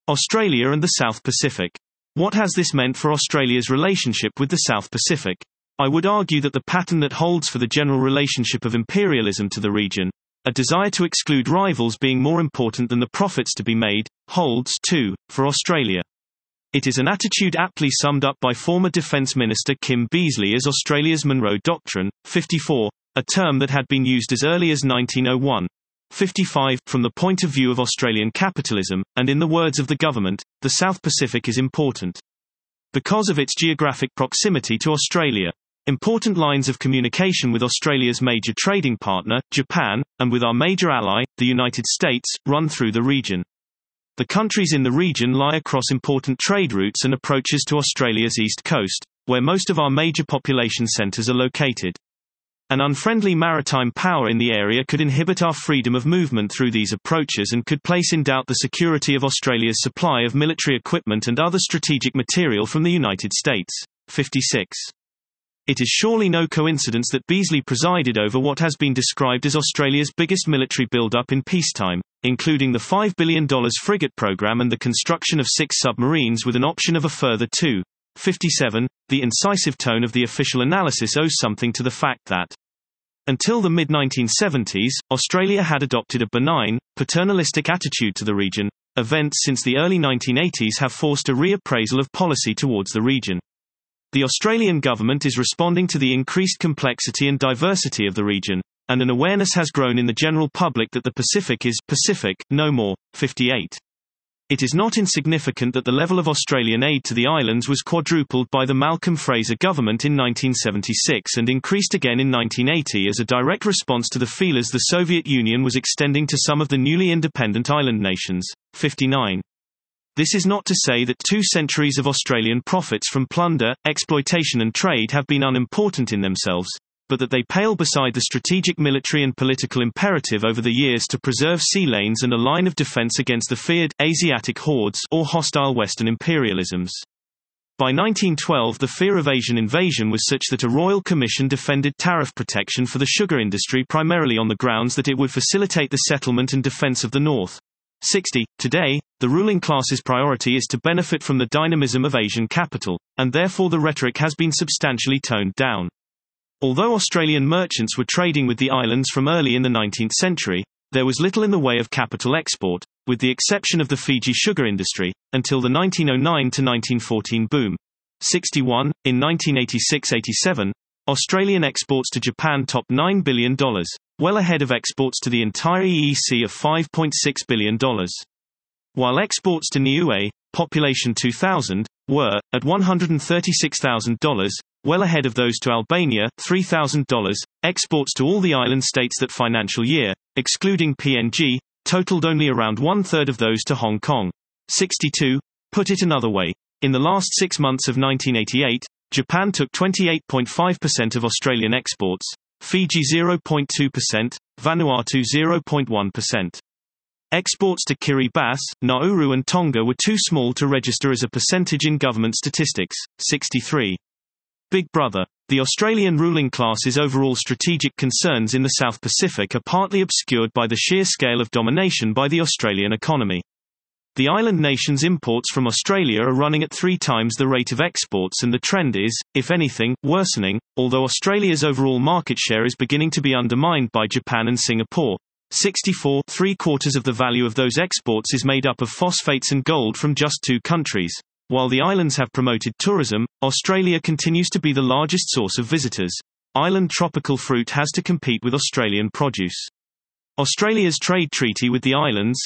Australia and the South Pacific. What has this meant for Australia's relationship with the South Pacific? I would argue that the pattern that holds for the general relationship of imperialism to the region, a desire to exclude rivals being more important than the profits to be made, holds, too, for Australia. It is an attitude aptly summed up by former Defence Minister Kim Beazley as Australia's Monroe Doctrine, fifty-four, a term that had been used as early as nineteen oh one. fifty-five, from the point of view of Australian capitalism, and in the words of the government, the South Pacific is important because of its geographic proximity to Australia. Important lines of communication with Australia's major trading partner, Japan, and with our major ally, the United States, run through the region. The countries in the region lie across important trade routes and approaches to Australia's east coast, where most of our major population centres are located. An unfriendly maritime power in the area could inhibit our freedom of movement through these approaches and could place in doubt the security of Australia's supply of military equipment and other strategic material from the United States. fifty-six. It is surely no coincidence that Beazley presided over what has been described as Australia's biggest military build-up in peacetime, including the five billion dollars frigate program and the construction of six submarines with an option of a further two. fifty-seven. The incisive tone of the official analysis owes something to the fact that until the mid nineteen seventies, Australia had adopted a benign, paternalistic attitude to the region. Events since the early nineteen eighties have forced a reappraisal of policy towards the region. The Australian government is responding to the increased complexity and diversity of the region, and an awareness has grown in the general public that the Pacific is Pacific, no more. fifty-eight. It is not insignificant that the level of Australian aid to the islands was quadrupled by the Malcolm Fraser government in nineteen seventy-six and increased again in nineteen eighty as a direct response to the feelers the Soviet Union was extending to some of the newly independent island nations. fifty-nine. This is not to say that two centuries of Australian profits from plunder, exploitation and trade have been unimportant in themselves, but that they pale beside the strategic military and political imperative over the years to preserve sea lanes and a line of defence against the feared Asiatic hordes or hostile Western imperialisms. By nineteen twelve the fear of Asian invasion was such that a royal commission defended tariff protection for the sugar industry primarily on the grounds that it would facilitate the settlement and defence of the North. sixty. Today, the ruling class's priority is to benefit from the dynamism of Asian capital, and therefore the rhetoric has been substantially toned down. Although Australian merchants were trading with the islands from early in the nineteenth century, there was little in the way of capital export, with the exception of the Fiji sugar industry, until the nineteen oh nine to nineteen fourteen boom. sixty-one. In nineteen eighty-six eighty-seven, Australian exports to Japan topped nine billion dollars, well ahead of exports to the entire E E C of five point six billion dollars. While exports to Niue, population two thousand, were, at one hundred thirty-six thousand dollars, well ahead of those to Albania, three thousand dollars, exports to all the island states that financial year, excluding P N G, totaled only around one-third of those to Hong Kong. sixty-two. Put it another way, in the last six months of nineteen eighty-eight, Japan took twenty-eight point five percent of Australian exports, Fiji zero point two percent, Vanuatu zero point one percent. Exports to Kiribati, Nauru and Tonga were too small to register as a percentage in government statistics. sixty-three. Big Brother. The Australian ruling class's overall strategic concerns in the South Pacific are partly obscured by the sheer scale of domination by the Australian economy. The island nation's imports from Australia are running at three times the rate of exports and the trend is, if anything, worsening, although Australia's overall market share is beginning to be undermined by Japan and Singapore. sixty-four. Three-quarters of the value of those exports is made up of phosphates and gold from just two countries. While the islands have promoted tourism, Australia continues to be the largest source of visitors. Island tropical fruit has to compete with Australian produce. Australia's trade treaty with the islands,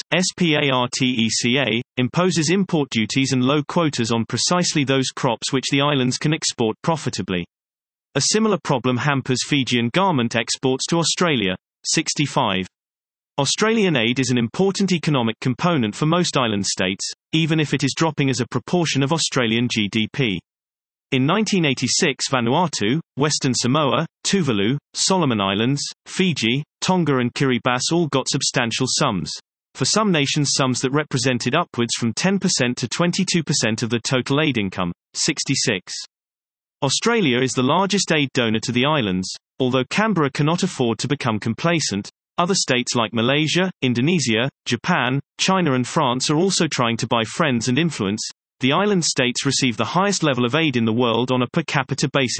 SPARTECA, imposes import duties and low quotas on precisely those crops which the islands can export profitably. A similar problem hampers Fijian garment exports to Australia. sixty-five. Australian aid is an important economic component for most island states, even if it is dropping as a proportion of Australian G D P. In nineteen eighty-six Vanuatu, Western Samoa, Tuvalu, Solomon Islands, Fiji, Tonga and Kiribati all got substantial sums. For some nations sums that represented upwards from ten percent to twenty-two percent of the total aid income. sixty-six. Australia is the largest aid donor to the islands. Although Canberra cannot afford to become complacent, other states like Malaysia, Indonesia, Japan, China and France are also trying to buy friends and influence. The island states receive the highest level of aid in the world on a per capita basis.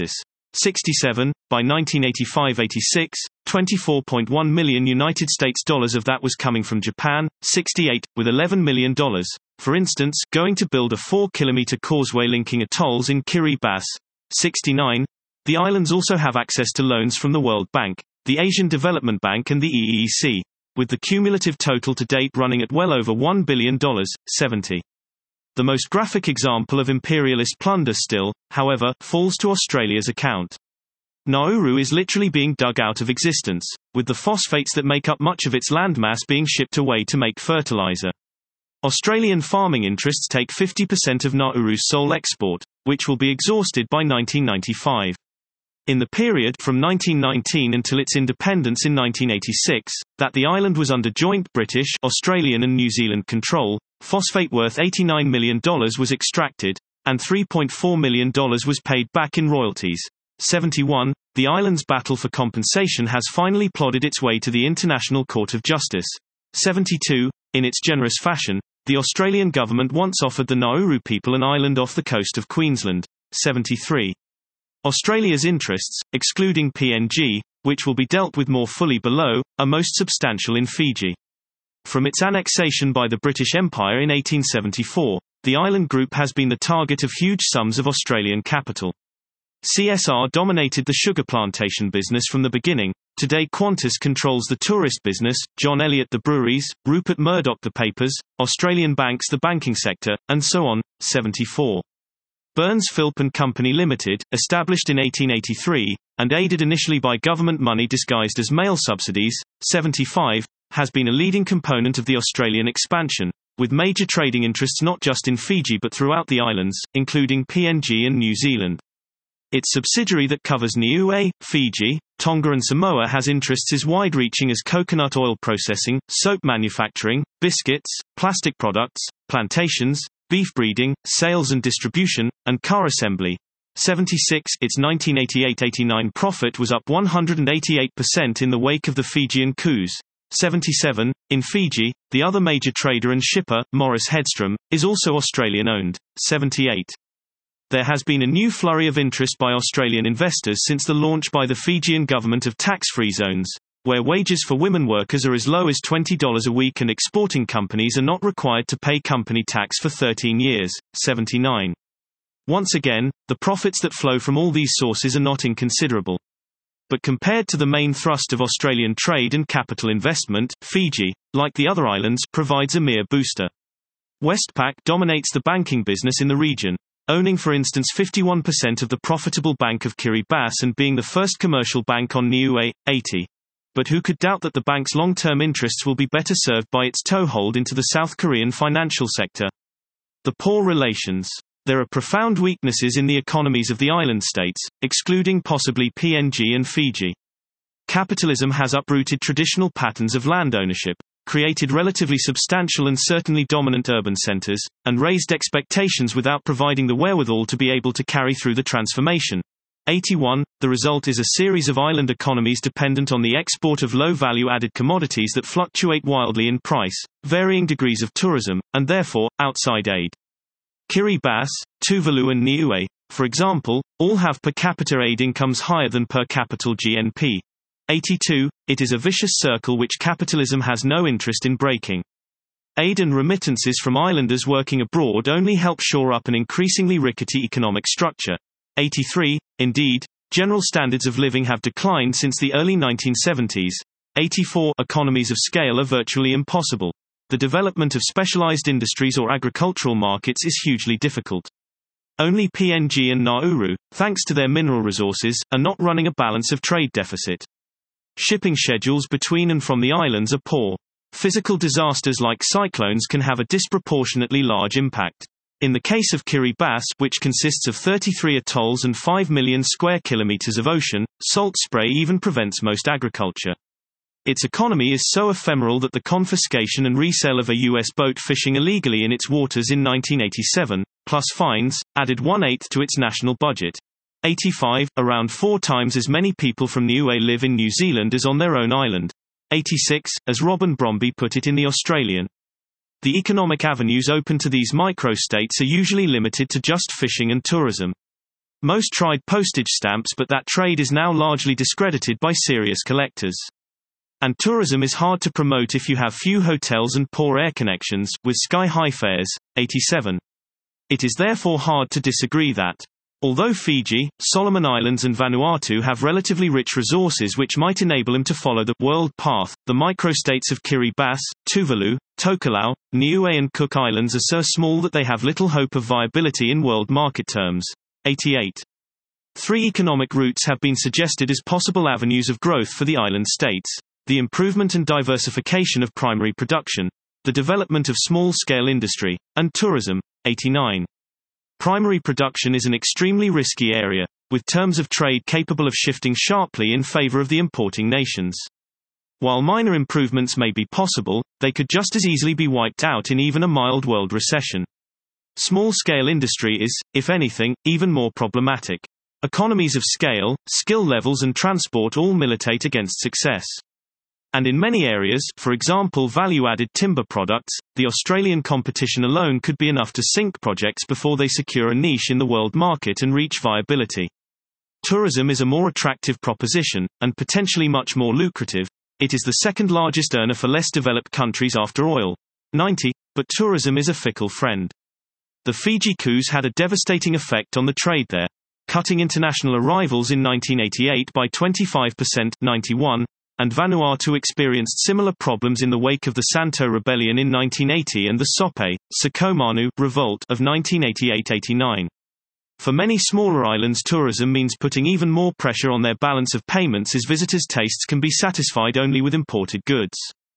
sixty-seven. By nineteen eighty-five eighty-six, twenty-four point one million United States dollars of that was coming from Japan, sixty-eight, with eleven million dollars, for instance, going to build a four kilometer causeway linking atolls in Kiribati. sixty-nine. The islands also have access to loans from the World Bank, the Asian Development Bank and the E E C, with the cumulative total to date running at well over one billion dollars. seventy. The most graphic example of imperialist plunder still, however, falls to Australia's account. Nauru is literally being dug out of existence, with the phosphates that make up much of its landmass being shipped away to make fertilizer. Australian farming interests take fifty percent of Nauru's sole export, which will be exhausted by nineteen ninety-five. In the period from nineteen nineteen until its independence in nineteen eighty-six, that the island was under joint British, Australian and New Zealand control, phosphate worth eighty-nine million dollars was extracted, and three point four million dollars was paid back in royalties. seventy-one. The island's battle for compensation has finally plodded its way to the International Court of Justice. seventy-two. In its generous fashion, the Australian government once offered the Nauru people an island off the coast of Queensland. seventy-three. Australia's interests, excluding P N G, which will be dealt with more fully below, are most substantial in Fiji. From its annexation by the British Empire in eighteen seventy-four, the island group has been the target of huge sums of Australian capital. C S R dominated the sugar plantation business from the beginning. Today Qantas controls the tourist business, John Elliott the breweries, Rupert Murdoch the papers, Australian banks the banking sector, and so on. seventy-four. Burns Philp and Company Limited, established in eighteen eighty-three, and aided initially by government money disguised as mail subsidies, seventy-five, has been a leading component of the Australian expansion, with major trading interests not just in Fiji but throughout the islands, including P N G and New Zealand. Its subsidiary that covers Niue, Fiji, Tonga and Samoa has interests as wide-reaching as coconut oil processing, soap manufacturing, biscuits, plastic products, plantations, beef breeding, sales and distribution, and car assembly. seventy-six. Its nineteen eighty-eight eighty-nine profit was up one hundred eighty-eight percent in the wake of the Fijian coups. seventy-seven. In Fiji, the other major trader and shipper, Morris Hedstrom, is also Australian-owned. seventy-eight. There has been a new flurry of interest by Australian investors since the launch by the Fijian government of tax-free zones, where wages for women workers are as low as twenty dollars a week and exporting companies are not required to pay company tax for thirteen years. seventy-nine. Once again, the profits that flow from all these sources are not inconsiderable. But compared to the main thrust of Australian trade and capital investment, Fiji, like the other islands, provides a mere booster. Westpac dominates the banking business in the region, owning for instance fifty-one percent of the profitable Bank of Kiribati and being the first commercial bank on Niue. eighty. But who could doubt that the bank's long-term interests will be better served by its toehold into the South Korean financial sector? The poor relations. There are profound weaknesses in the economies of the island states, excluding possibly P N G and Fiji. Capitalism has uprooted traditional patterns of land ownership, created relatively substantial and certainly dominant urban centers, and raised expectations without providing the wherewithal to be able to carry through the transformation. eighty-one. The result is a series of island economies dependent on the export of low-value added commodities that fluctuate wildly in price, varying degrees of tourism, and therefore, outside aid. Kiribati, Tuvalu and Niue, for example, all have per capita aid incomes higher than per capita G N P. eighty-two. It is a vicious circle which capitalism has no interest in breaking. Aid and remittances from islanders working abroad only help shore up an increasingly rickety economic structure. eighty-three. Indeed, general standards of living have declined since the early nineteen seventies. eighty-four. Economies of scale are virtually impossible. The development of specialized industries or agricultural markets is hugely difficult. Only P N G and Nauru, thanks to their mineral resources, are not running a balance of trade deficit. Shipping schedules between and from the islands are poor. Physical disasters like cyclones can have a disproportionately large impact. In the case of Kiribati, which consists of thirty-three atolls and five million square kilometers of ocean, salt spray even prevents most agriculture. Its economy is so ephemeral that the confiscation and resale of a U S boat fishing illegally in its waters in nineteen eighty-seven, plus fines, added one-eighth to its national budget. eighty-five. Around four times as many people from Niue live in New Zealand as on their own island. eighty-six. As Robin Bromby put it in The Australian, the economic avenues open to these micro-states are usually limited to just fishing and tourism. Most tried postage stamps, but that trade is now largely discredited by serious collectors. And tourism is hard to promote if you have few hotels and poor air connections, with sky-high fares. eighty-seven. It is therefore hard to disagree that, although Fiji, Solomon Islands and Vanuatu have relatively rich resources which might enable them to follow the world path, the microstates of Kiribati, Tuvalu, Tokelau, Niue and Cook Islands are so small that they have little hope of viability in world market terms. eighty-eight. Three economic routes have been suggested as possible avenues of growth for the island states: the improvement and diversification of primary production, the development of small-scale industry, and tourism. eighty-nine. Primary production is an extremely risky area, with terms of trade capable of shifting sharply in favor of the importing nations. While minor improvements may be possible, they could just as easily be wiped out in even a mild world recession. Small-scale industry is, if anything, even more problematic. Economies of scale, skill levels and transport all militate against success. And in many areas, for example value-added timber products, the Australian competition alone could be enough to sink projects before they secure a niche in the world market and reach viability. Tourism is a more attractive proposition, and potentially much more lucrative. It is the second largest earner for less developed countries after oil. ninety. But tourism is a fickle friend. The Fiji coups had a devastating effect on the trade there, cutting international arrivals in nineteen eighty-eight by twenty-five percent. ninety-one. And Vanuatu experienced similar problems in the wake of the Santo Rebellion in nineteen eighty and the Sope, Sukomanu, revolt of nineteen eighty-eight eighty-nine. For many smaller islands, tourism means putting even more pressure on their balance of payments as visitors' tastes can be satisfied only with imported goods.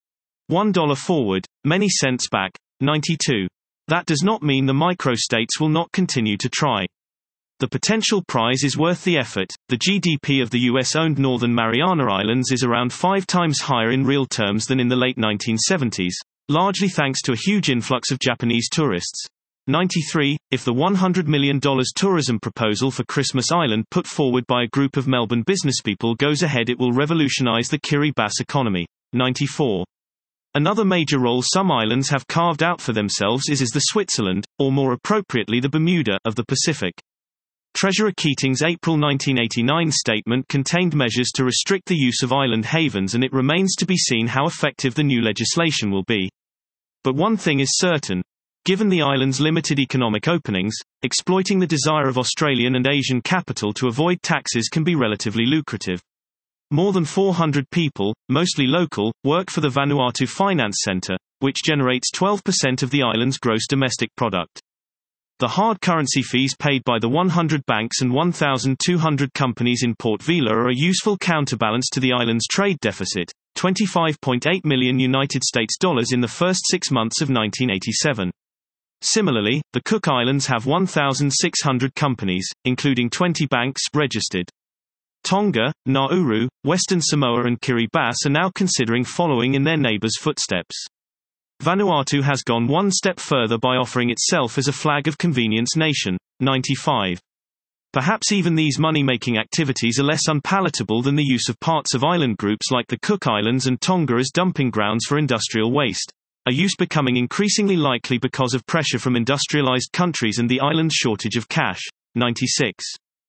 one dollar forward, many cents back. ninety-two. That does not mean the microstates will not continue to try. The potential prize is worth the effort. The G D P of the U S-owned Northern Mariana Islands is around five times higher in real terms than in the late nineteen seventies, largely thanks to a huge influx of Japanese tourists. ninety-three. If the one hundred million dollars tourism proposal for Christmas Island put forward by a group of Melbourne businesspeople goes ahead, it will revolutionize the Kiribati economy. ninety-four. Another major role some islands have carved out for themselves is as the Switzerland, or more appropriately the Bermuda, of the Pacific. Treasurer Keating's April nineteen eighty-nine statement contained measures to restrict the use of island havens, and it remains to be seen how effective the new legislation will be. But one thing is certain. Given the island's limited economic openings, exploiting the desire of Australian and Asian capital to avoid taxes can be relatively lucrative. More than four hundred people, mostly local, work for the Vanuatu Finance Centre, which generates twelve percent of the island's gross domestic product. The hard currency fees paid by the one hundred banks and one thousand two hundred companies in Port Vila are a useful counterbalance to the island's trade deficit, twenty-five point eight million United States dollars in the first six months of nineteen eighty-seven. Similarly, the Cook Islands have one thousand six hundred companies, including twenty banks, registered. Tonga, Nauru, Western Samoa and Kiribati are now considering following in their neighbors' footsteps. Vanuatu has gone one step further by offering itself as a flag of convenience nation. ninety-five. Perhaps even these money-making activities are less unpalatable than the use of parts of island groups like the Cook Islands and Tonga as dumping grounds for industrial waste, a use becoming increasingly likely because of pressure from industrialized countries and the island's shortage of cash. ninety-six.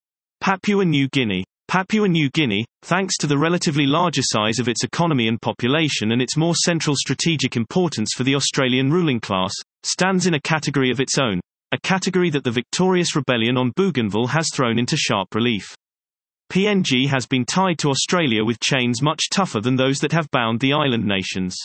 Papua New Guinea. Papua New Guinea, thanks to the relatively larger size of its economy and population and its more central strategic importance for the Australian ruling class, stands in a category of its own, a category that the victorious rebellion on Bougainville has thrown into sharp relief. P N G has been tied to Australia with chains much tougher than those that have bound the island nations.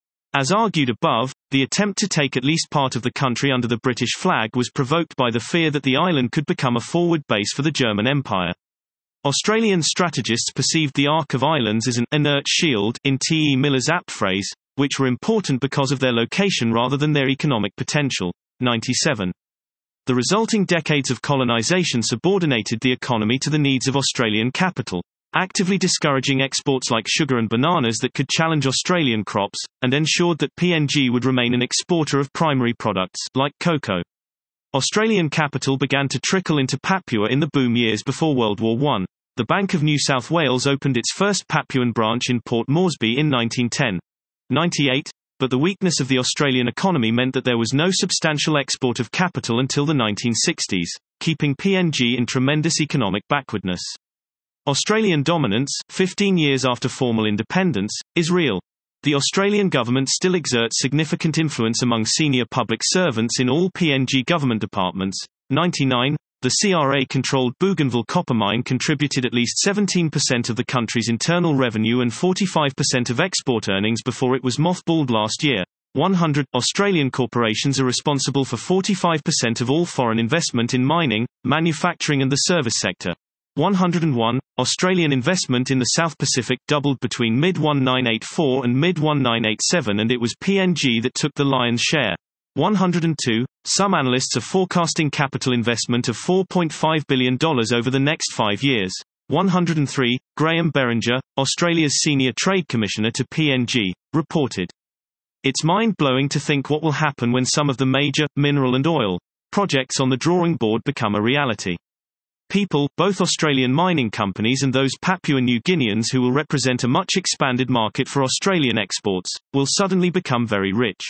As argued above, the attempt to take at least part of the country under the British flag was provoked by the fear that the island could become a forward base for the German Empire. Australian strategists perceived the Arc of Islands as an inert shield, in T E Miller's apt phrase, which were important because of their location rather than their economic potential. ninety-seven. The resulting decades of colonisation subordinated the economy to the needs of Australian capital, actively discouraging exports like sugar and bananas that could challenge Australian crops, and ensured that P N G would remain an exporter of primary products, like cocoa. Australian capital began to trickle into Papua in the boom years before World War One. The Bank of New South Wales opened its first Papuan branch in Port Moresby in nineteen ten. ninety-eight. But the weakness of the Australian economy meant that there was no substantial export of capital until the nineteen sixties. keeping P N G in tremendous economic backwardness. Australian dominance, fifteen years after formal independence, is real. The Australian government still exerts significant influence among senior public servants in all P N G government departments. ninety-nine. The C R A-controlled Bougainville copper mine contributed at least seventeen percent of the country's internal revenue and forty-five percent of export earnings before it was mothballed last year. one hundred. Australian corporations are responsible for forty-five percent of all foreign investment in mining, manufacturing and the service sector. one hundred one. Australian investment in the South Pacific doubled between mid nineteen eighty-four and mid nineteen eighty-seven, and it was P N G that took the lion's share. one hundred two. Some analysts are forecasting capital investment of four point five billion dollars over the next five years. one hundred three. Graham Beringer, Australia's Senior Trade Commissioner to P N G, reported, "It's mind-blowing to think what will happen when some of the major, mineral and oil, projects on the drawing board become a reality. People, both Australian mining companies and those Papua New Guineans who will represent a much expanded market for Australian exports, will suddenly become very rich."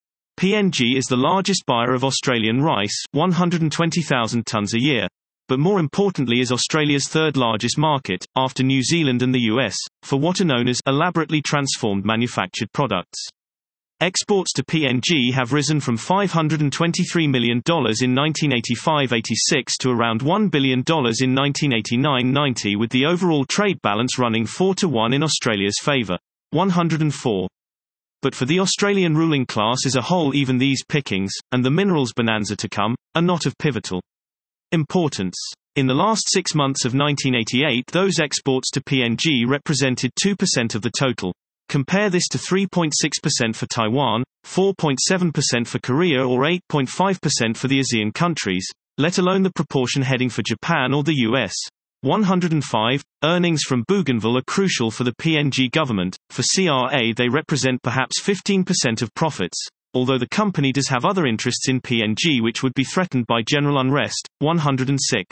P N G is the largest buyer of Australian rice, one hundred twenty thousand tonnes a year, but more importantly is Australia's third largest market, after New Zealand and the U S, for what are known as elaborately transformed manufactured products. Exports to P N G have risen from five hundred twenty-three million dollars in nineteen eighty-five eighty-six to around one billion dollars in nineteen eighty-nine ninety, with the overall trade balance running four to one in Australia's favour. one hundred four. But for the Australian ruling class as a whole, even these pickings, and the minerals bonanza to come, are not of pivotal importance. In the last six months of nineteen eighty-eight, those exports to P N G represented two percent of the total. Compare this to three point six percent for Taiwan, four point seven percent for Korea or eight point five percent for the ASEAN countries, let alone the proportion heading for Japan or the U S. one hundred five. Earnings from Bougainville are crucial for the P N G government. For C R A, they represent perhaps fifteen percent of profits, although the company does have other interests in P N G which would be threatened by general unrest. one hundred six.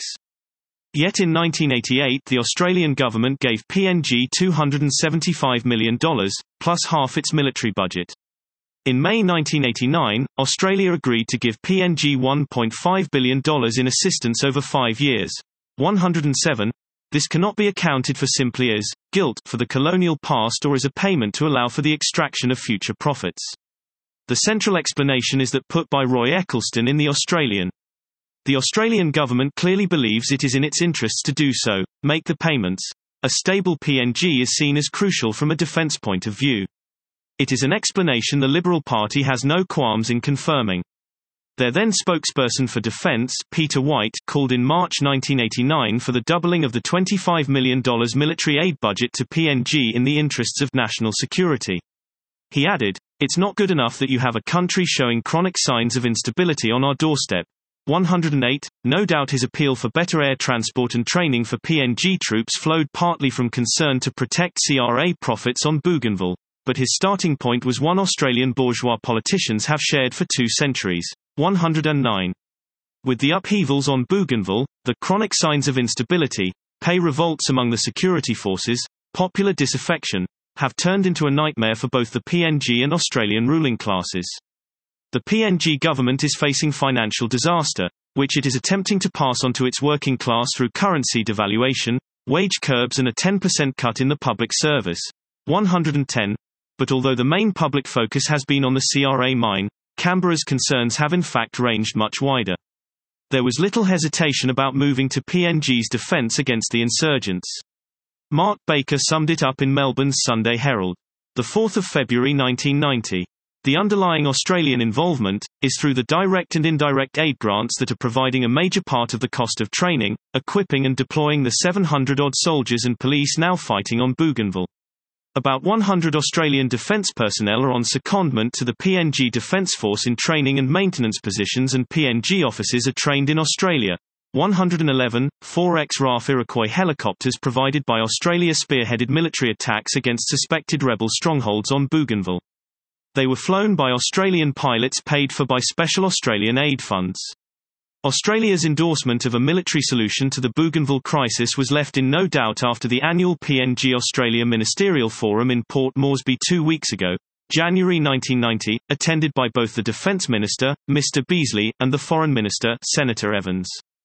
Yet in nineteen eighty-eight, the Australian government gave P N G two hundred seventy-five million dollars, plus half its military budget. In May nineteen eighty-nine, Australia agreed to give P N G one point five billion dollars in assistance over five years. one hundred seven. This cannot be accounted for simply as guilt for the colonial past or as a payment to allow for the extraction of future profits. The central explanation is that put by Roy Ecclestone in The Australian. The Australian government clearly believes it is in its interests to do so, make the payments. A stable P N G is seen as crucial from a defence point of view. It is an explanation the Liberal Party has no qualms in confirming. Their then spokesperson for defense, Peter White, called in March nineteen eighty-nine for the doubling of the twenty-five million dollars military aid budget to P N G in the interests of national security. He added, "It's not good enough that you have a country showing chronic signs of instability on our doorstep." one hundred eight. No doubt his appeal for better air transport and training for P N G troops flowed partly from concern to protect C R A profits on Bougainville, but his starting point was one Australian bourgeois politicians have shared for two centuries. one hundred nine. With the upheavals on Bougainville, the chronic signs of instability, pay revolts among the security forces, popular disaffection, have turned into a nightmare for both the P N G and Australian ruling classes. The P N G government is facing financial disaster, which it is attempting to pass on to its working class through currency devaluation, wage curbs and a ten percent cut in the public service. one hundred ten. But although the main public focus has been on the C R A mine, Canberra's concerns have in fact ranged much wider. There was little hesitation about moving to P N G's defence against the insurgents. Mark Baker summed it up in Melbourne's Sunday Herald. The fourth of February nineteen ninety. The underlying Australian involvement is through the direct and indirect aid grants that are providing a major part of the cost of training, equipping and deploying the seven hundred odd soldiers and police now fighting on Bougainville. About one hundred Australian defence personnel are on secondment to the P N G Defence Force in training and maintenance positions, and P N G officers are trained in Australia. one hundred eleven. Four ex-R A F Iroquois helicopters provided by Australia spearheaded military attacks against suspected rebel strongholds on Bougainville. They were flown by Australian pilots paid for by special Australian aid funds. Australia's endorsement of a military solution to the Bougainville crisis was left in no doubt after the annual P N G Australia Ministerial Forum in Port Moresby two weeks ago, January nineteen ninety, attended by both the Defence Minister, Mister Beazley, and the Foreign Minister, Senator Evans.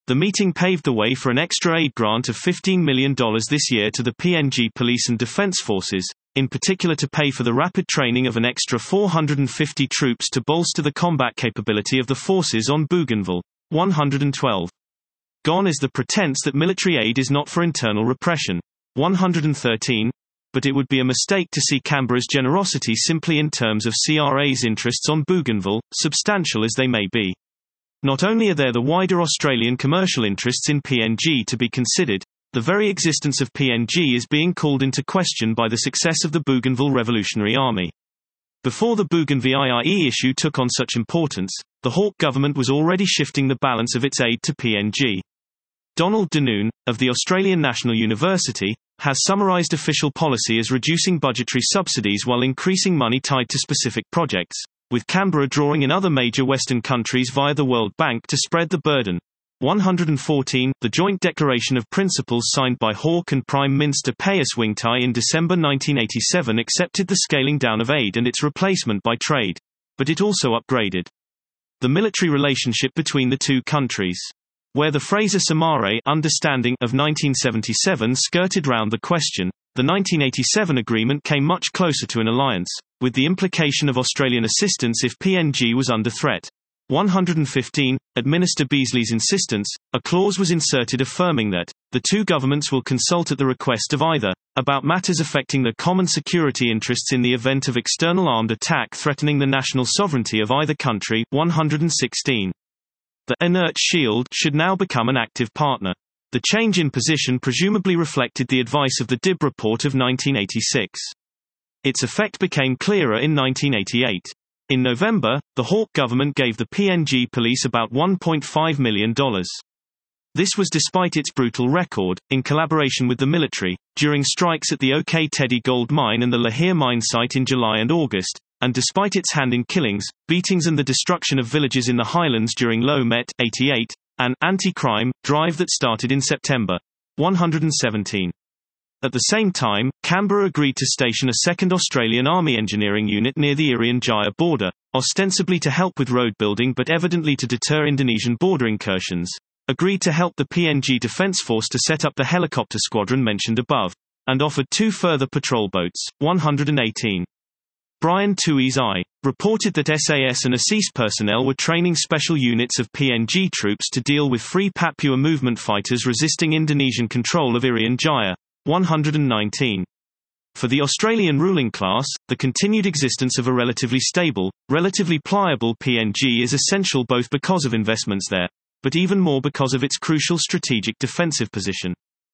The meeting paved the way for an extra aid grant of fifteen million dollars this year to the P N G police and defense forces, in particular to pay for the rapid training of an extra four hundred fifty troops to bolster the combat capability of the forces on Bougainville. one hundred twelve. Gone is the pretense that military aid is not for internal repression. one hundred thirteen. But it would be a mistake to see Canberra's generosity simply in terms of C R A's interests on Bougainville, substantial as they may be. Not only are there the wider Australian commercial interests in P N G to be considered, the very existence of P N G is being called into question by the success of the Bougainville Revolutionary Army. Before the Bougainville issue took on such importance, the Hawke government was already shifting the balance of its aid to P N G. Donald Denoon, of the Australian National University, has summarised official policy as reducing budgetary subsidies while increasing money tied to specific projects, with Canberra drawing in other major Western countries via the World Bank to spread the burden. one hundred fourteen. The Joint Declaration of Principles signed by Hawke and Prime Minister Pius Wingtai in December nineteen eighty-seven accepted the scaling down of aid and its replacement by trade. But it also upgraded the military relationship between the two countries. Where the Fraser-Samare understanding of nineteen seventy-seven skirted round the question, the nineteen eighty-seven agreement came much closer to an alliance, with the implication of Australian assistance if P N G was under threat. one hundred fifteen. At Minister Beasley's insistence, a clause was inserted affirming that the two governments will consult at the request of either about matters affecting the common security interests in the event of external armed attack threatening the national sovereignty of either country. one hundred sixteen. The inert shield should now become an active partner. The change in position presumably reflected the advice of the D I B report of nineteen eighty-six. Its effect became clearer in nineteen eighty-eight. In November, the Hawke government gave the P N G police about one point five million dollars. This was despite its brutal record, in collaboration with the military, during strikes at the OK Teddy gold mine and the Lahire mine site in July and August, and despite its hand in killings, beatings and the destruction of villages in the Highlands during Low Met eighty-eight, an anti-crime drive that started in September. one hundred seventeen. At the same time, Canberra agreed to station a second Australian Army engineering unit near the Irian Jaya border, ostensibly to help with road building but evidently to deter Indonesian border incursions, agreed to help the P N G Defence Force to set up the helicopter squadron mentioned above, and offered two further patrol boats. one hundred eighteen. Brian Tui's I reported that S A S and A S I S personnel were training special units of P N G troops to deal with Free Papua movement fighters resisting Indonesian control of Irian Jaya. one hundred nineteen. For the Australian ruling class, the continued existence of a relatively stable, relatively pliable P N G is essential both because of investments there, but even more because of its crucial strategic defensive position.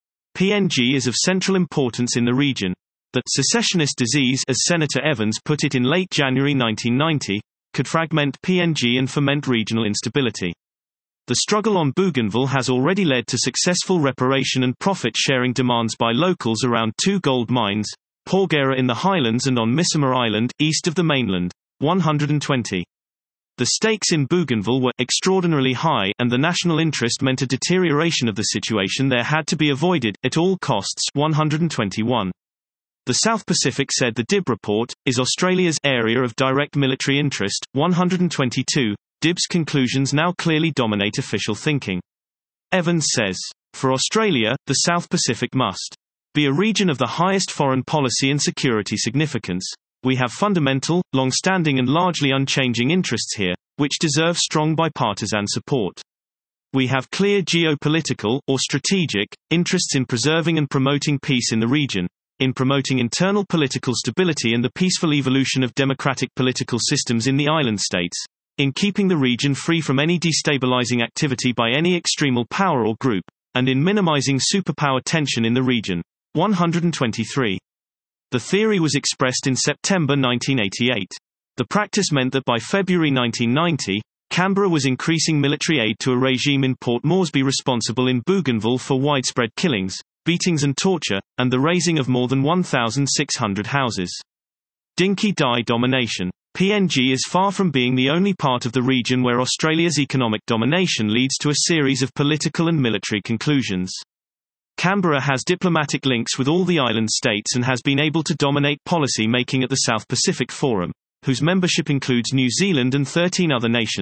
P N G is of central importance in the region. That secessionist disease, as Senator Evans put it in late January nineteen ninety, could fragment P N G and foment regional instability. The struggle on Bougainville has already led to successful reparation and profit-sharing demands by locals around two gold mines, Porgera in the Highlands and on Misamis Island, east of the mainland. one hundred twenty. The stakes in Bougainville were extraordinarily high, and the national interest meant a deterioration of the situation there had to be avoided, at all costs. one hundred twenty-one. The South Pacific, said the D I B report, is Australia's area of direct military interest. one hundred twenty-two. D I B's conclusions now clearly dominate official thinking. Evans says, for Australia, the South Pacific must be a region of the highest foreign policy and security significance. We have fundamental, long-standing and largely unchanging interests here, which deserve strong bipartisan support. We have clear geopolitical, or strategic, interests in preserving and promoting peace in the region, in promoting internal political stability and the peaceful evolution of democratic political systems in the island states, in keeping the region free from any destabilizing activity by any extremal power or group, and in minimizing superpower tension in the region. one hundred twenty-three. The theory was expressed in September nineteen eighty-eight. The practice meant that by February nineteen ninety, Canberra was increasing military aid to a regime in Port Moresby responsible in Bougainville for widespread killings, beatings and torture, and the razing of more than one thousand six hundred houses. Dinky Dai domination. P N G is far from being the only part of the region where Australia's economic domination leads to a series of political and military conclusions. Canberra has diplomatic links with all the island states and has been able to dominate policy making at the South Pacific Forum, whose membership includes New Zealand and thirteen other nations,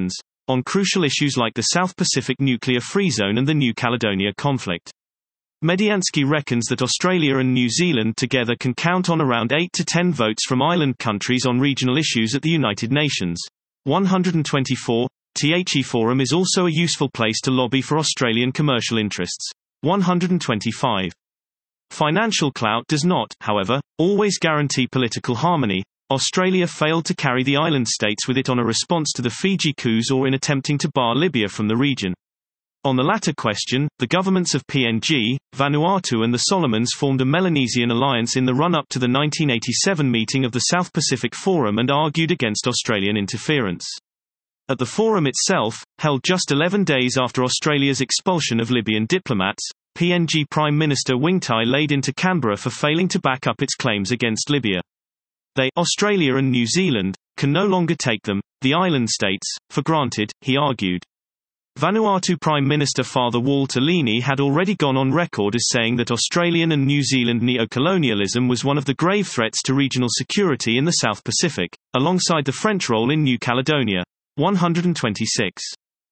on crucial issues like the South Pacific Nuclear Free Zone and the New Caledonia conflict. Mediansky reckons that Australia and New Zealand together can count on around eight to ten votes from island countries on regional issues at the United Nations. one hundred twenty-four. The Forum is also a useful place to lobby for Australian commercial interests. one hundred twenty-five. Financial clout does not, however, always guarantee political harmony. Australia failed to carry the island states with it on a response to the Fiji coups or in attempting to bar Libya from the region. On the latter question, the governments of P N G, Vanuatu and the Solomons formed a Melanesian alliance in the run-up to the nineteen eighty-seven meeting of the South Pacific Forum and argued against Australian interference. At the forum itself, held just eleven days after Australia's expulsion of Libyan diplomats, P N G Prime Minister Wing Tai laid into Canberra for failing to back up its claims against Libya. They, Australia and New Zealand, can no longer take them, the island states, for granted, he argued. Vanuatu Prime Minister Father Walter Leaney had already gone on record as saying that Australian and New Zealand neocolonialism was one of the grave threats to regional security in the South Pacific, alongside the French role in New Caledonia. one hundred twenty-six.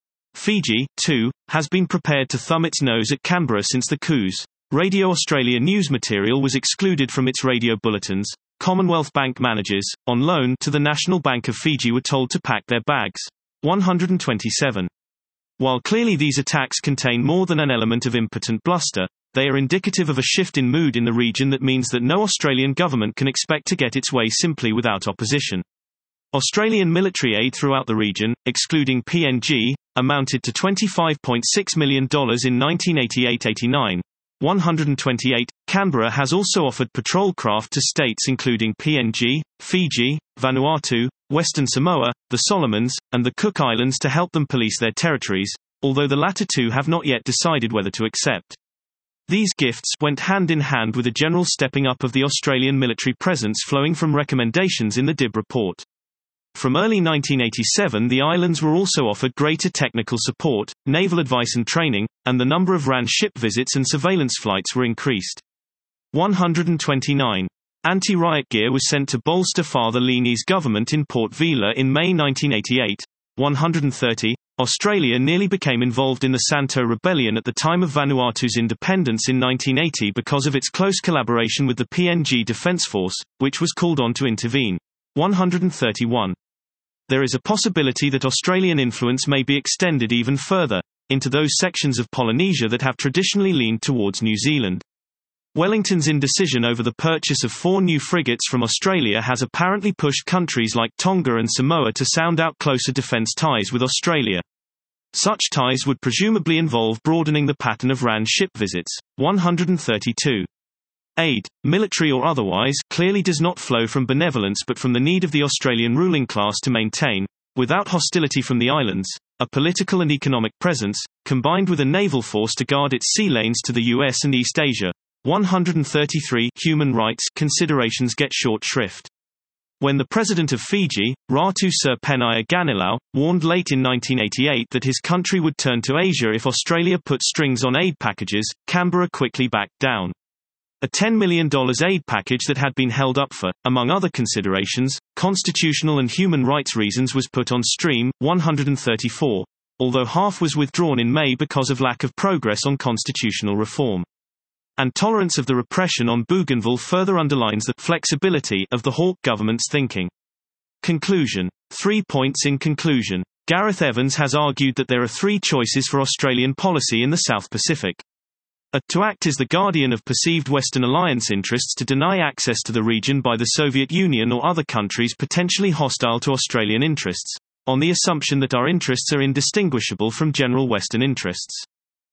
Fiji, too, has been prepared to thumb its nose at Canberra since the coups. Radio Australia news material was excluded from its radio bulletins. Commonwealth Bank managers, on loan to the National Bank of Fiji, were told to pack their bags. one hundred twenty-seven. While clearly these attacks contain more than an element of impotent bluster, they are indicative of a shift in mood in the region that means that no Australian government can expect to get its way simply without opposition. Australian military aid throughout the region, excluding P N G, amounted to twenty-five point six million dollars in nineteen eighty-eight eighty-nine. one hundred twenty-eight. Canberra has also offered patrol craft to states including P N G, Fiji, Vanuatu, Western Samoa, the Solomons, and the Cook Islands to help them police their territories, although the latter two have not yet decided whether to accept. These gifts went hand in hand with a general stepping up of the Australian military presence flowing from recommendations in the D I B report. From early nineteen eighty-seven, the islands were also offered greater technical support, naval advice and training, and the number of R A N ship visits and surveillance flights were increased. one hundred twenty-nine. Anti-riot gear was sent to bolster Father Leaney's government in Port Vila in May nineteen eighty-eight. one hundred thirty. Australia nearly became involved in the Santo Rebellion at the time of Vanuatu's independence in nineteen eighty because of its close collaboration with the P N G Defence Force, which was called on to intervene. one hundred thirty-one. There is a possibility that Australian influence may be extended even further, into those sections of Polynesia that have traditionally leaned towards New Zealand. Wellington's indecision over the purchase of four new frigates from Australia has apparently pushed countries like Tonga and Samoa to sound out closer defence ties with Australia. Such ties would presumably involve broadening the pattern of R A N ship visits. one hundred thirty-two. Aid, military or otherwise, clearly does not flow from benevolence but from the need of the Australian ruling class to maintain, without hostility from the islands, a political and economic presence, combined with a naval force to guard its sea lanes to the U S and East Asia. one hundred thirty-three. Human rights considerations get short shrift. When the president of Fiji, Ratu Sir Penaya Ganilau, warned late in nineteen eighty-eight that his country would turn to Asia if Australia put strings on aid packages, Canberra quickly backed down. A ten million dollars aid package that had been held up for, among other considerations, constitutional and human rights reasons was put on stream. one hundred thirty-four. Although half was withdrawn in May because of lack of progress on constitutional reform. And tolerance of the repression on Bougainville further underlines the flexibility of the Hawke government's thinking. Conclusion. Three points in conclusion. Gareth Evans has argued that there are three choices for Australian policy in the South Pacific. A. To act as the guardian of perceived Western alliance interests to deny access to the region by the Soviet Union or other countries potentially hostile to Australian interests, on the assumption that our interests are indistinguishable from general Western interests.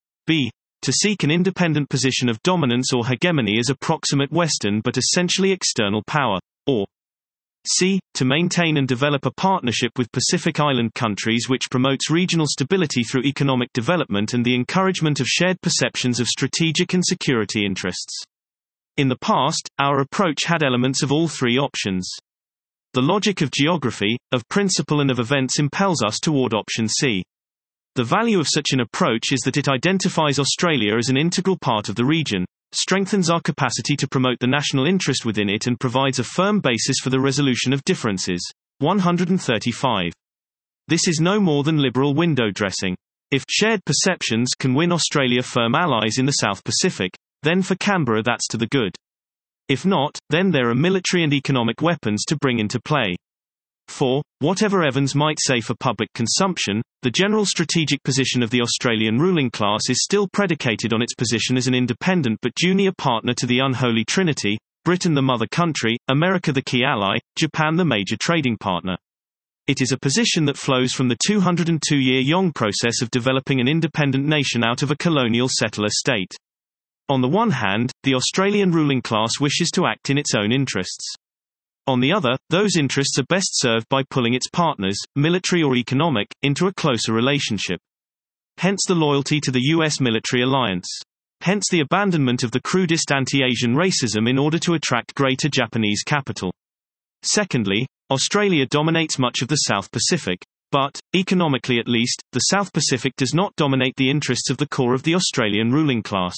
B. To seek an independent position of dominance or hegemony as a proximate Western but essentially external power. Or C. To maintain and develop a partnership with Pacific Island countries which promotes regional stability through economic development and the encouragement of shared perceptions of strategic and security interests. In the past, our approach had elements of all three options. The logic of geography, of principle and of events impels us toward option C. The value of such an approach is that it identifies Australia as an integral part of the region, strengthens our capacity to promote the national interest within it and provides a firm basis for the resolution of differences. one hundred thirty-five. This is no more than liberal window dressing. If shared perceptions can win Australia firm allies in the South Pacific, then for Canberra that's to the good. If not, then there are military and economic weapons to bring into play. four. Whatever Evans might say for public consumption, the general strategic position of the Australian ruling class is still predicated on its position as an independent but junior partner to the unholy trinity, Britain the mother country, America the key ally, Japan the major trading partner. It is a position that flows from the two hundred two year Yong process of developing an independent nation out of a colonial settler state. On the one hand, the Australian ruling class wishes to act in its own interests. On the other, those interests are best served by pulling its partners, military or economic, into a closer relationship. Hence the loyalty to the U S military alliance. Hence the abandonment of the crudest anti-Asian racism in order to attract greater Japanese capital. Secondly, Australia dominates much of the South Pacific, but, economically at least, the South Pacific does not dominate the interests of the core of the Australian ruling class.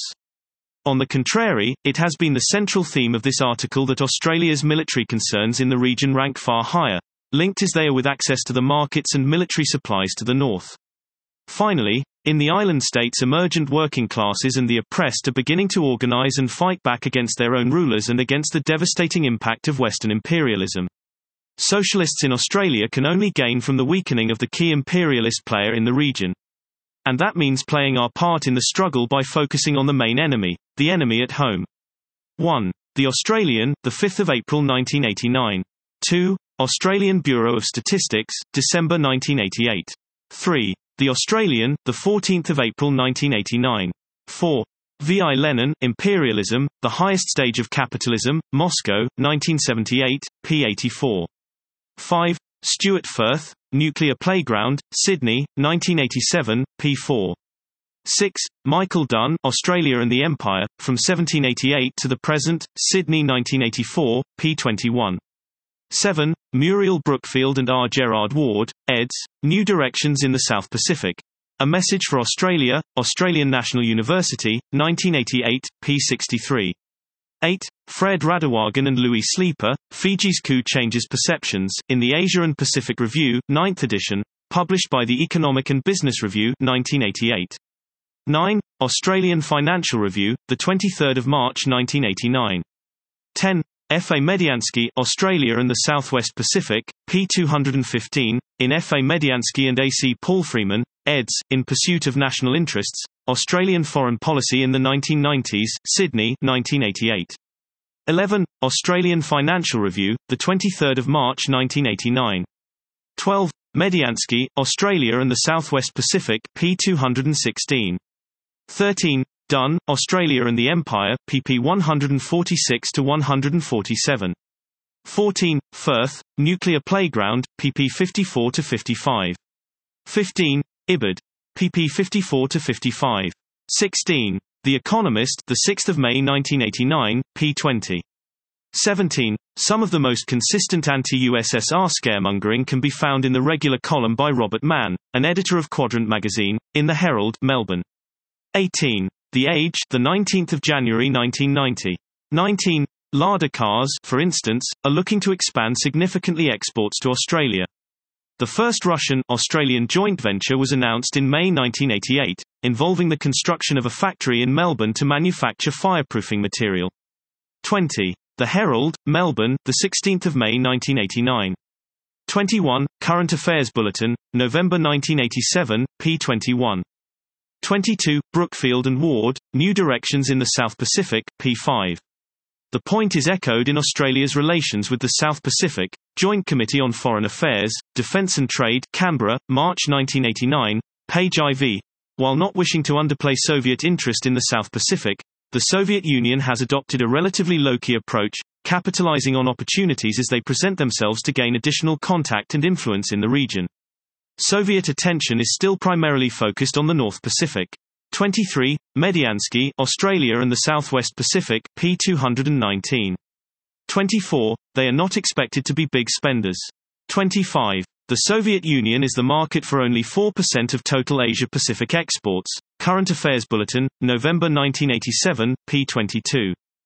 On the contrary, it has been the central theme of this article that Australia's military concerns in the region rank far higher, linked as they are with access to the markets and military supplies to the north. Finally, in the island states, emergent working classes and the oppressed are beginning to organize and fight back against their own rulers and against the devastating impact of Western imperialism. Socialists in Australia can only gain from the weakening of the key imperialist player in the region. And that means playing our part in the struggle by focusing on the main enemy, the enemy at home. one. The Australian, the fifth of April nineteen eighty-nine. two. Australian Bureau of Statistics, December nineteen eighty-eight. three. The Australian, the fourteenth of April nineteen eighty-nine. four. V I Lenin, Imperialism, the Highest Stage of Capitalism, Moscow, nineteen seventy-eight, p eighty-four. five. Stuart Firth, Nuclear Playground, Sydney, nineteen eighty-seven, p four. six. Michael Dunn, Australia and the Empire, From seventeen eighty-eight to the Present, Sydney nineteen eighty-four, p twenty-one. seven. Muriel Brookfield and R. Gerard Ward, eds. New Directions in the South Pacific. A Message for Australia, Australian National University, nineteen eighty-eight, p sixty-three. eight. Fred Radewagen and Louis Sleeper, Fiji's Coup Changes Perceptions, in the Asia and Pacific Review, ninth edition, published by the Economic and Business Review, nineteen eighty-eight. nine. Australian Financial Review, the twenty-third of March nineteen eighty-nine. ten. F. A. Mediansky, Australia and the Southwest Pacific, p two hundred fifteen, in F. A. Mediansky and A. C. Paul Freeman, eds. In Pursuit of National Interests, Australian Foreign Policy in the nineteen nineties, Sydney, nineteen eighty-eight. eleven. Australian Financial Review, the twenty-third of March nineteen eighty-nine. twelve. Mediansky, Australia and the Southwest Pacific, p two hundred sixteen. thirteen. Dunn, Australia and the Empire, pp one forty-six to one forty-seven. fourteen. Firth, Nuclear Playground, pp fifty-four to fifty-five. fifteen. Ibbard, pp fifty-four to fifty-five. sixteen. The Economist, the sixth of May nineteen eighty-nine, p twenty. seventeen. Some of the most consistent anti-U S S R scaremongering can be found in the regular column by Robert Mann, an editor of Quadrant magazine, in the Herald, Melbourne. eighteen. The Age, the nineteenth of January nineteen ninety. nineteen. Lada cars, for instance, are looking to expand significantly exports to Australia. The first Russian-Australian joint venture was announced in May nineteen eighty-eight, involving the construction of a factory in Melbourne to manufacture fireproofing material. twenty. The Herald, Melbourne, the sixteenth of May nineteen eighty-nine. twenty-one. Current Affairs Bulletin, November nineteen eighty-seven, p twenty-one. twenty-two. Brookfield and Ward, New Directions in the South Pacific, p five. The point is echoed in Australia's relations with the South Pacific, Joint Committee on Foreign Affairs, Defence and Trade, Canberra, March nineteen eighty-nine, page four. While not wishing to underplay Soviet interest in the South Pacific, the Soviet Union has adopted a relatively low-key approach, capitalizing on opportunities as they present themselves to gain additional contact and influence in the region. Soviet attention is still primarily focused on the North Pacific. twenty-three. Mediansky, Australia and the Southwest Pacific, p two hundred nineteen. twenty-four. They are not expected to be big spenders. twenty-five. The Soviet Union is the market for only four percent of total Asia-Pacific exports. Current Affairs Bulletin, November nineteen eighty-seven, p twenty-two.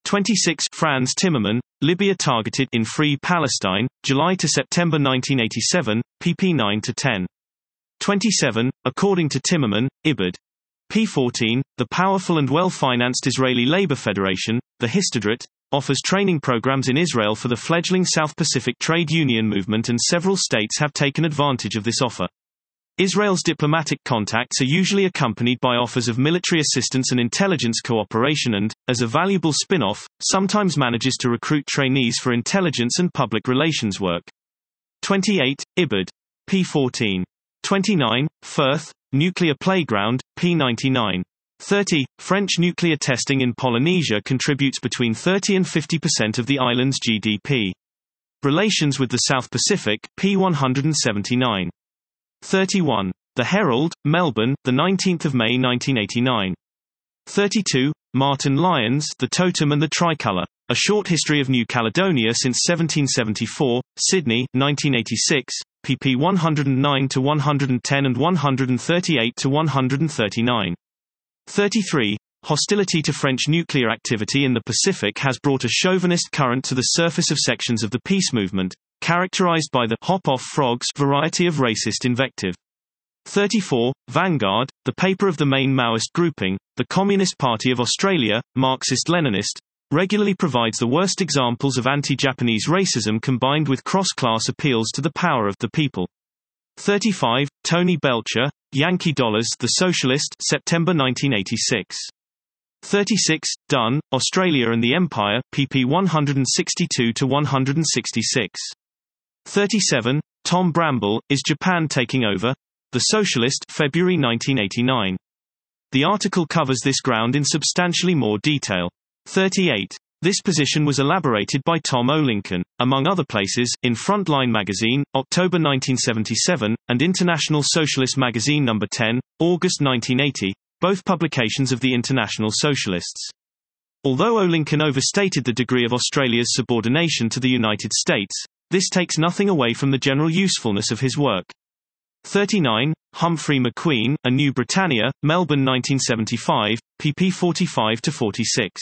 twenty-six Franz Timmerman, Libya targeted in Free Palestine, July to September nineteen eighty-seven, pp nine to ten. twenty-seven According to Timmerman, Ibid. p fourteen, the powerful and well-financed Israeli Labor Federation, the Histadrut, offers training programs in Israel for the fledgling South Pacific trade union movement, and several states have taken advantage of this offer. Israel's diplomatic contacts are usually accompanied by offers of military assistance and intelligence cooperation and, as a valuable spin-off, sometimes manages to recruit trainees for intelligence and public relations work. twenty-eight Ibid. p fourteen. twenty-nine Firth, Nuclear Playground, p ninety-nine. thirty French nuclear testing in Polynesia contributes between thirty and fifty percent of the island's G D P. Relations with the South Pacific, p one seventy-nine. thirty-one The Herald, Melbourne, the nineteenth of May nineteen eighty-nine. thirty-two Martin Lyons, The Totem and the Tricolour. A Short History of New Caledonia since seventeen seventy-four, Sydney, nineteen eighty-six, pp one oh nine to one ten and one thirty-eight to one thirty-nine. thirty-three Hostility to French nuclear activity in the Pacific has brought a chauvinist current to the surface of sections of the peace movement, characterized by the hop-off frogs variety of racist invective. thirty-four Vanguard, the paper of the main Maoist grouping, the Communist Party of Australia, Marxist-Leninist, regularly provides the worst examples of anti-Japanese racism combined with cross-class appeals to the power of the people. thirty-five Tony Belcher, Yankee Dollars, The Socialist, September nineteen eighty-six. thirty-six Dunn, Australia and the Empire, pp one sixty-two to one sixty-six. thirty-seven Tom Bramble, Is Japan Taking Over? The Socialist, February nineteen eighty-nine. The article covers this ground in substantially more detail. thirty-eight This position was elaborated by Tom Olinkan, among other places, in Frontline magazine, October nineteen seventy-seven, and International Socialist magazine number ten, August nineteen eighty, both publications of the International Socialists. Although Olinkan overstated the degree of Australia's subordination to the United States, this takes nothing away from the general usefulness of his work. thirty-nine Humphrey McQueen, A New Britannia, Melbourne nineteen seventy-five, pp forty-five to forty-six.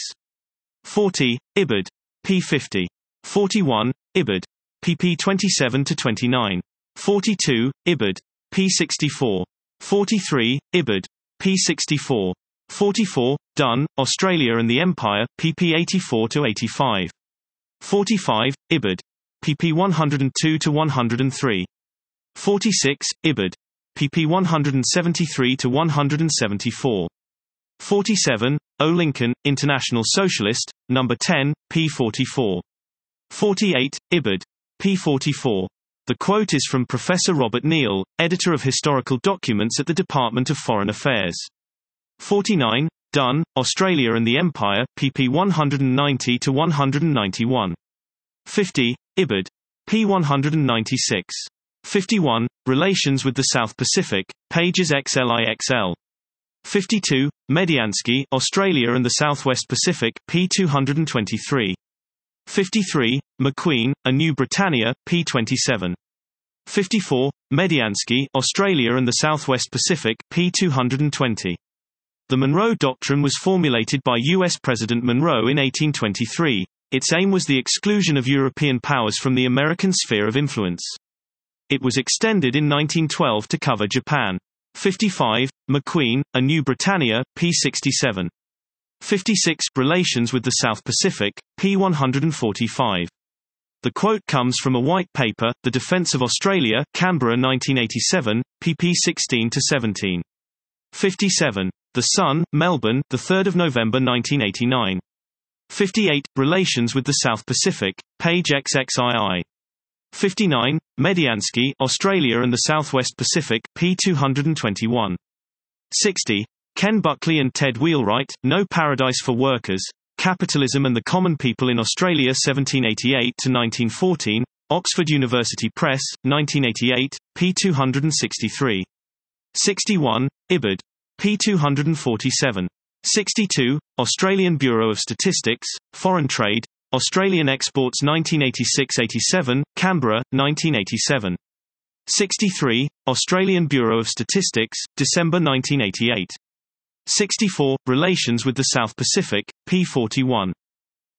forty Ibid. p fifty. forty-one Ibid. pp twenty-seven to twenty-nine. forty-two Ibid. p sixty-four. forty-three Ibid. p sixty-four. forty-four Dunn, Australia and the Empire, pp eighty-four to eighty-five. forty-five Ibid. pp one oh two to one oh three. forty-six Ibid. pp one seventy-three to one seventy-four. forty-seven Olinkan, International Socialist, number ten, p forty-four. forty-eight Ibid. p forty-four. The quote is from Professor Robert Neal, editor of historical documents at the Department of Foreign Affairs. forty-nine Dunn, Australia and the Empire, pp one ninety to one ninety-one. fifty Ibid. p one ninety-six. fifty-one Relations with the South Pacific, pages X L I X L. fifty-two Mediansky, Australia and the Southwest Pacific, p two twenty-three. fifty-three McQueen, A New Britannia, p twenty-seven. fifty-four Mediansky, Australia and the Southwest Pacific, p two twenty. The Monroe Doctrine was formulated by U S President Monroe in eighteen twenty-three. Its aim was the exclusion of European powers from the American sphere of influence. It was extended in nineteen twelve to cover Japan. fifty-five McQueen, A New Britannia, p sixty-seven. fifty-six Relations with the South Pacific, p one forty-five. The quote comes from a white paper, The Defense of Australia, Canberra nineteen eighty-seven, pp sixteen to seventeen. fifty-seven The Sun, Melbourne, the third of November nineteen eighty-nine. fifty-eight Relations with the South Pacific, page X X I I. fifty-nine Mediansky, Australia and the Southwest Pacific, p two twenty-one. sixty Ken Buckley and Ted Wheelwright, No Paradise for Workers, Capitalism and the Common People in Australia seventeen eighty-eight to nineteen fourteen, Oxford University Press, nineteen eighty-eight, p two sixty-three. sixty-one Ibid. p two forty-seven. sixty-two Australian Bureau of Statistics, Foreign Trade, Australian Exports nineteen eighty-six eighty-seven, Canberra, nineteen eighty-seven. sixty-three Australian Bureau of Statistics, December nineteen eighty-eight. sixty-four Relations with the South Pacific, p forty-one.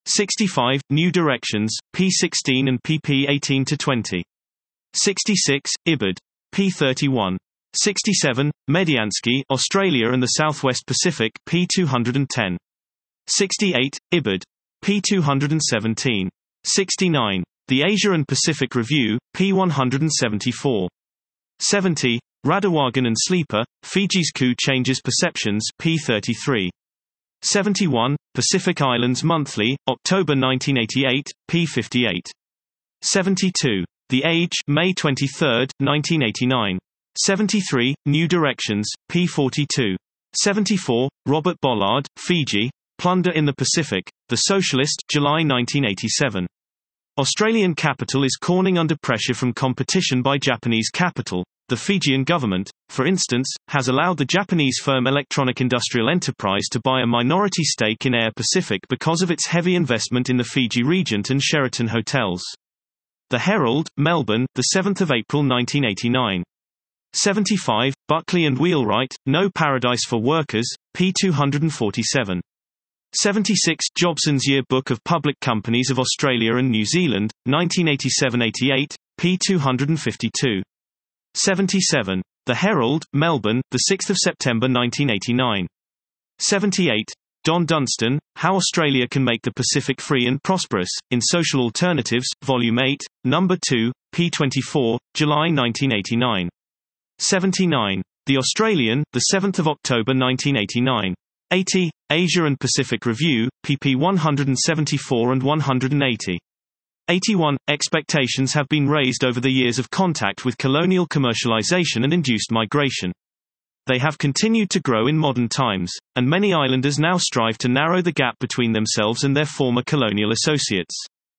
sixty-five, New Directions, P sixteen and P P eighteen to twenty. sixty-six, Ibid. P thirty-one. sixty-seven, Mediansky, Australia and the Southwest Pacific, P two hundred ten. sixty-eight, Ibid. P two hundred seventeen. sixty-nine, The Asia and Pacific Review, P one hundred seventy-four. seventy, Radowagan and Sleeper, Fiji's Coup Changes Perceptions, P thirty-three. seventy-one, Pacific Islands Monthly, October nineteen eighty-eight, P fifty-eight. seventy-two, The Age, May twenty-third, nineteen eighty-nine. seventy-three, New Directions, P forty-two. seventy-four, Robert Bollard, Fiji, Plunder in the Pacific, The Socialist, July nineteen eighty-seven. Australian capital is cornering under pressure from competition by Japanese capital. The Fijian government, for instance, has allowed the Japanese firm Electronic Industrial Enterprise to buy a minority stake in Air Pacific because of its heavy investment in the Fiji Regent and Sheraton hotels. The Herald, Melbourne, the seventh of April nineteen eighty-nine. seventy-five, Buckley and Wheelwright, No Paradise for Workers, P two hundred forty-seven. seventy-six, Jobson's Yearbook of Public Companies of Australia and New Zealand, nineteen eighty-seven eighty-eight, P two hundred fifty-two. seventy-seven, The Herald, Melbourne, the sixth of September nineteen eighty-nine. seventy-eight, Don Dunstan, How Australia Can Make the Pacific Free and Prosperous, in Social Alternatives, Volume eight, Number two, P twenty-four, July nineteen eighty-nine. seventy-nine, The Australian, the seventh of October nineteen eighty-nine. eighty, Asia and Pacific Review, P P one hundred seventy-four and one hundred eighty. eighty-one, Expectations have been raised over the years of contact with colonial commercialization and induced migration. They have continued to grow in modern times, and many islanders now strive to narrow the gap between themselves and their former colonial associates.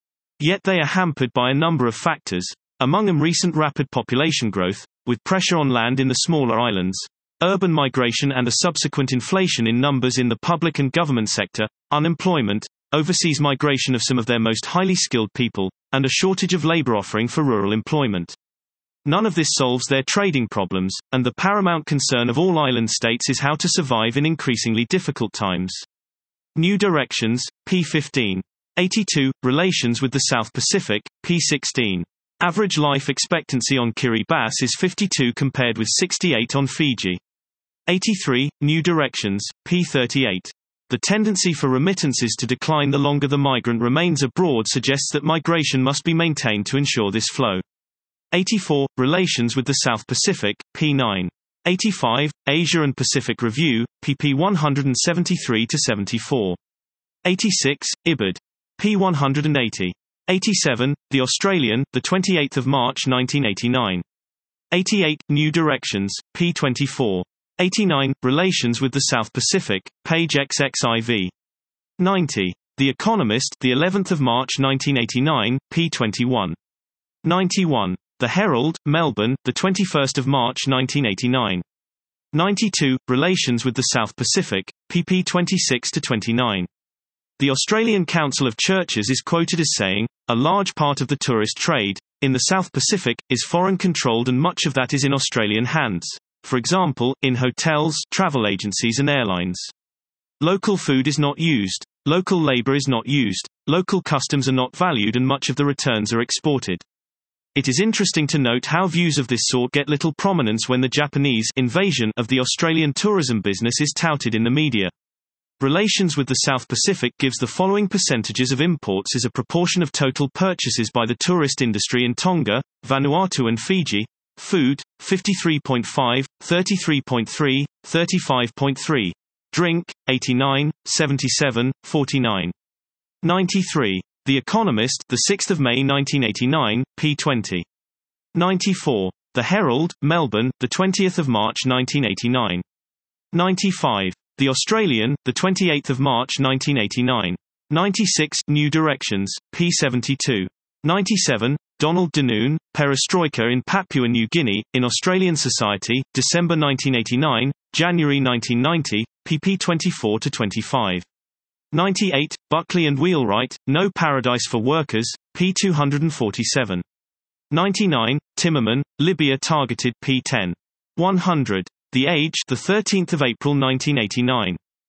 Yet they are hampered by a number of factors, among them recent rapid population growth, with pressure on land in the smaller islands, urban migration and a subsequent inflation in numbers in the public and government sector, unemployment, overseas migration of some of their most highly skilled people, and a shortage of labor offering for rural employment. None of this solves their trading problems, and the paramount concern of all island states is how to survive in increasingly difficult times. New Directions, P fifteen. eighty-two, Relations with the South Pacific, P sixteen. Average life expectancy on Kiribati is fifty-two compared with sixty-eight on Fiji. eighty-three, New Directions, P thirty-eight. The tendency for remittances to decline the longer the migrant remains abroad suggests that migration must be maintained to ensure this flow. eighty-four, Relations with the South Pacific, P nine. eighty-five, Asia and Pacific Review, P P one hundred seventy-three to seventy-four. eighty-six, Ibid. P one hundred eighty. eighty-seven, The Australian, the twenty-eighth of March nineteen eighty-nine. eighty-eight, New Directions, P twenty-four. eighty-nine, Relations with the South Pacific, page X X I V. ninety. The Economist, the eleventh of March nineteen eighty-nine, P twenty-one. ninety-one. The Herald, Melbourne, the twenty-first of March nineteen eighty-nine. ninety-two, Relations with the South Pacific, P P twenty-six to twenty-nine. The Australian Council of Churches is quoted as saying, "A large part of the tourist trade in the South Pacific is foreign-controlled and much of that is in Australian hands. For example, in hotels, travel agencies and airlines. Local food is not used. Local labour is not used. Local customs are not valued and much of the returns are exported." It is interesting to note how views of this sort get little prominence when the Japanese invasion of the Australian tourism business is touted in the media. Relations with the South Pacific gives the following percentages of imports as a proportion of total purchases by the tourist industry in Tonga, Vanuatu and Fiji. Food, fifty-three point five, thirty-three point three, thirty-five point three. Drink, eighty-nine, seventy-seven, forty-nine. ninety-three. The Economist, the sixth of May nineteen eighty-nine, P twenty. ninety-four. The Herald, Melbourne, the twentieth of March nineteen eighty-nine. ninety-five. The Australian, the twenty-eighth of March nineteen eighty-nine. ninety-six. New Directions, P seventy-two. ninety-seven. Donald Denoon, Perestroika in Papua New Guinea, in Australian Society, December nineteen eighty-nine, January nineteen ninety, P P twenty-four to twenty-five. ninety-eight. Buckley and Wheelwright, No Paradise for Workers, P two hundred forty-seven. ninety-nine. Timmerman, Libya Targeted, P ten. one hundred. The Age, the thirteenth of April nineteen eighty-nine.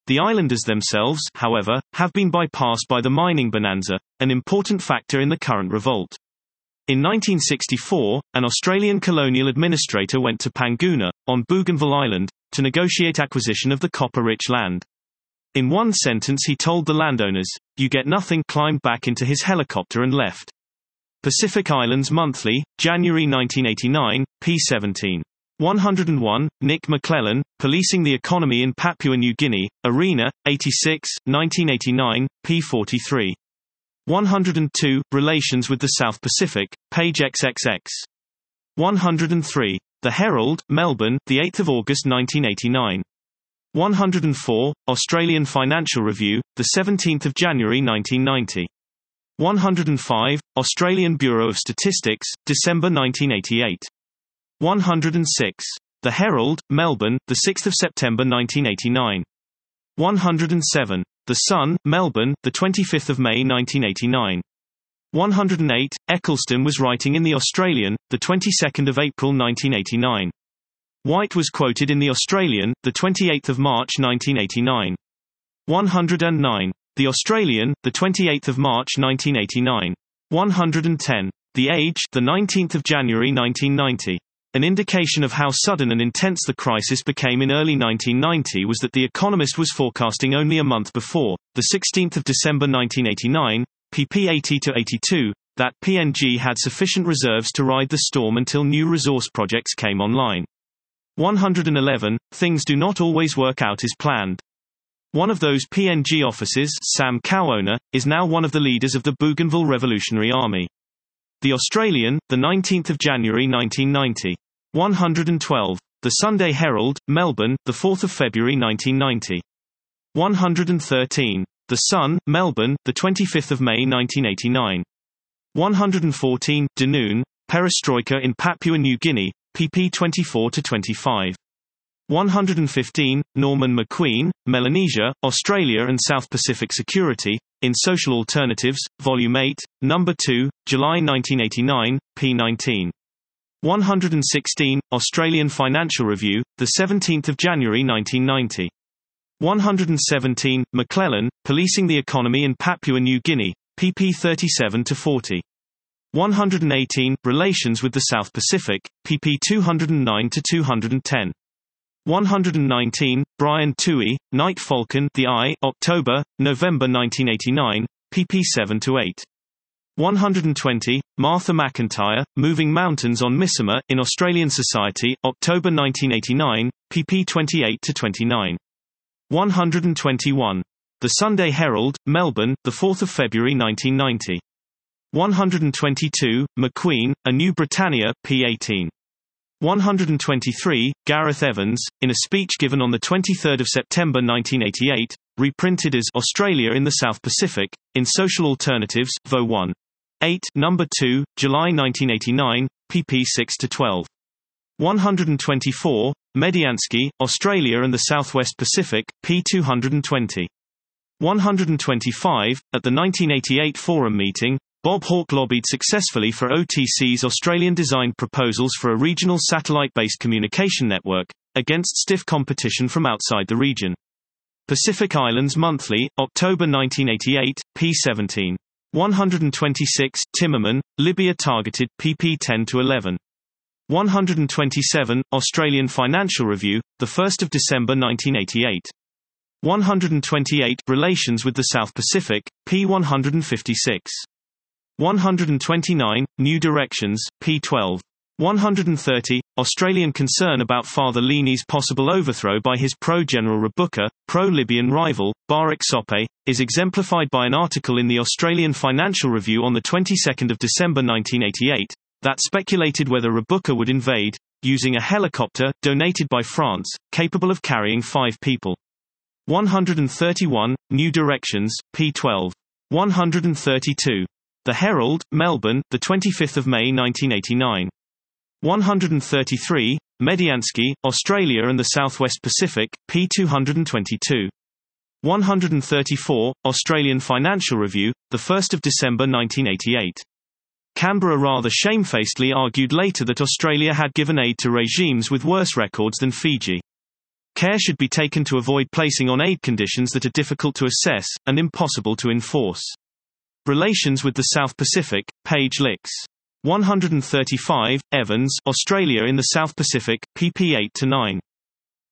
The islanders themselves, however, have been bypassed by the mining bonanza, an important factor in the current revolt. In nineteen sixty-four, an Australian colonial administrator went to Panguna, on Bougainville Island, to negotiate acquisition of the copper-rich land. In one sentence he told the landowners, "You get nothing," climbed back into his helicopter and left. Pacific Islands Monthly, January nineteen eighty-nine, p seventeen. one hundred one, Nick McClellan, Policing the Economy in Papua New Guinea, Arena, eighty-six, nineteen eighty-nine, p forty-three. one hundred two, Relations with the South Pacific, page triple X. one hundred three. The Herald, Melbourne, the eighth of August nineteen eighty-nine. one hundred four, Australian Financial Review, the seventeenth of January nineteen ninety. one hundred five, Australian Bureau of Statistics, December nineteen eighty-eight. one hundred six. The Herald, Melbourne, the sixth of September nineteen eighty-nine. one hundred seven. The Sun, Melbourne, the twenty-fifth of May nineteen eighty-nine. one hundred eight. Eccleston was writing in The Australian, the twenty-second of April nineteen eighty-nine. White was quoted in The Australian, the twenty-eighth of March nineteen eighty-nine. one hundred nine. The Australian, the twenty-eighth of March nineteen eighty-nine. one hundred ten. The Age, the nineteenth of January nineteen ninety. An indication of how sudden and intense the crisis became in early nineteen ninety was that The Economist was forecasting only a month before, the sixteenth of December nineteen eighty-nine, pp eighty to eighty-two, that P N G had sufficient reserves to ride the storm until new resource projects came online. one hundred eleven. Things do not always work out as planned. One of those P N G officers, Sam Cowoner, is now one of the leaders of the Bougainville Revolutionary Army. The Australian, the nineteenth of January nineteen ninety. one hundred twelve. The Sunday Herald, Melbourne, the fourth of February nineteen ninety. one hundred thirteen. The Sun, Melbourne, the twenty-fifth of May nineteen eighty-nine. one hundred fourteen. Danoon, Perestroika in Papua New Guinea, pp twenty-four to twenty-five. one hundred fifteen. Norman McQueen, Melanesia, Australia and South Pacific Security, in Social Alternatives, Volume eight, Number two, July nineteen eighty-nine, p nineteen. one hundred sixteen. Australian Financial Review, the seventeenth of January nineteen ninety. one hundred seventeen. McClellan, Policing the Economy in Papua New Guinea, pp thirty-seven to forty. one hundred eighteen. Relations with the South Pacific, pp two hundred nine to two hundred ten. one hundred nineteen. Brian Toohey, Night Falcon, The Eye, October, November nineteen eighty-nine, pp seven to eight. one hundred twenty. Martha McIntyre, Moving Mountains on Misima, in Australian Society, October nineteen eighty-nine, pp twenty-eight to twenty-nine. one hundred twenty-one. The Sunday Herald, Melbourne, the fourth of February nineteen ninety. one hundred twenty-two. McQueen, A New Britannia, p eighteen. one hundred twenty-three. Gareth Evans, in a speech given on the twenty-third of September nineteen eighty-eight, reprinted as Australia in the South Pacific, in Social Alternatives, Vo one. eight, Number two, July nineteen eighty-nine, pp six to twelve. one hundred twenty-four. Mediansky, Australia and the Southwest Pacific, p two hundred twenty. one hundred twenty-five. At the nineteen eighty-eight Forum meeting, Bob Hawke lobbied successfully for O T C's Australian-designed proposals for a regional satellite-based communication network, against stiff competition from outside the region. Pacific Islands Monthly, October nineteen eighty-eight, p seventeen. one hundred twenty-six. Timmerman, Libya Targeted, pp ten to eleven. one hundred twenty-seven. Australian Financial Review, the first of December nineteen eighty-eight. one hundred twenty-eight. Relations with the South Pacific, p one hundred fifty-six. one hundred twenty-nine. New Directions, p twelve. one hundred thirty. Australian concern about Father Leahy's possible overthrow by his pro-General Rabuka, pro-Libyan rival, Barak Sope, is exemplified by an article in the Australian Financial Review on the twenty-second of December nineteen eighty-eight, that speculated whether Rabuka would invade, using a helicopter, donated by France, capable of carrying five people. one hundred thirty-one. New Directions, p twelve. one hundred thirty-two. The Herald, Melbourne, the twenty-fifth of May nineteen eighty-nine. one hundred thirty-three. Mediansky, Australia and the Southwest Pacific, p two hundred twenty-two. one hundred thirty-four. Australian Financial Review, the first of December nineteen eighty-eight. Canberra rather shamefacedly argued later that Australia had given aid to regimes with worse records than Fiji. Care should be taken to avoid placing on aid conditions that are difficult to assess, and impossible to enforce. Relations with the South Pacific, page Lix. one thirty-five, Evans, Australia in the South Pacific, pp eight to nine.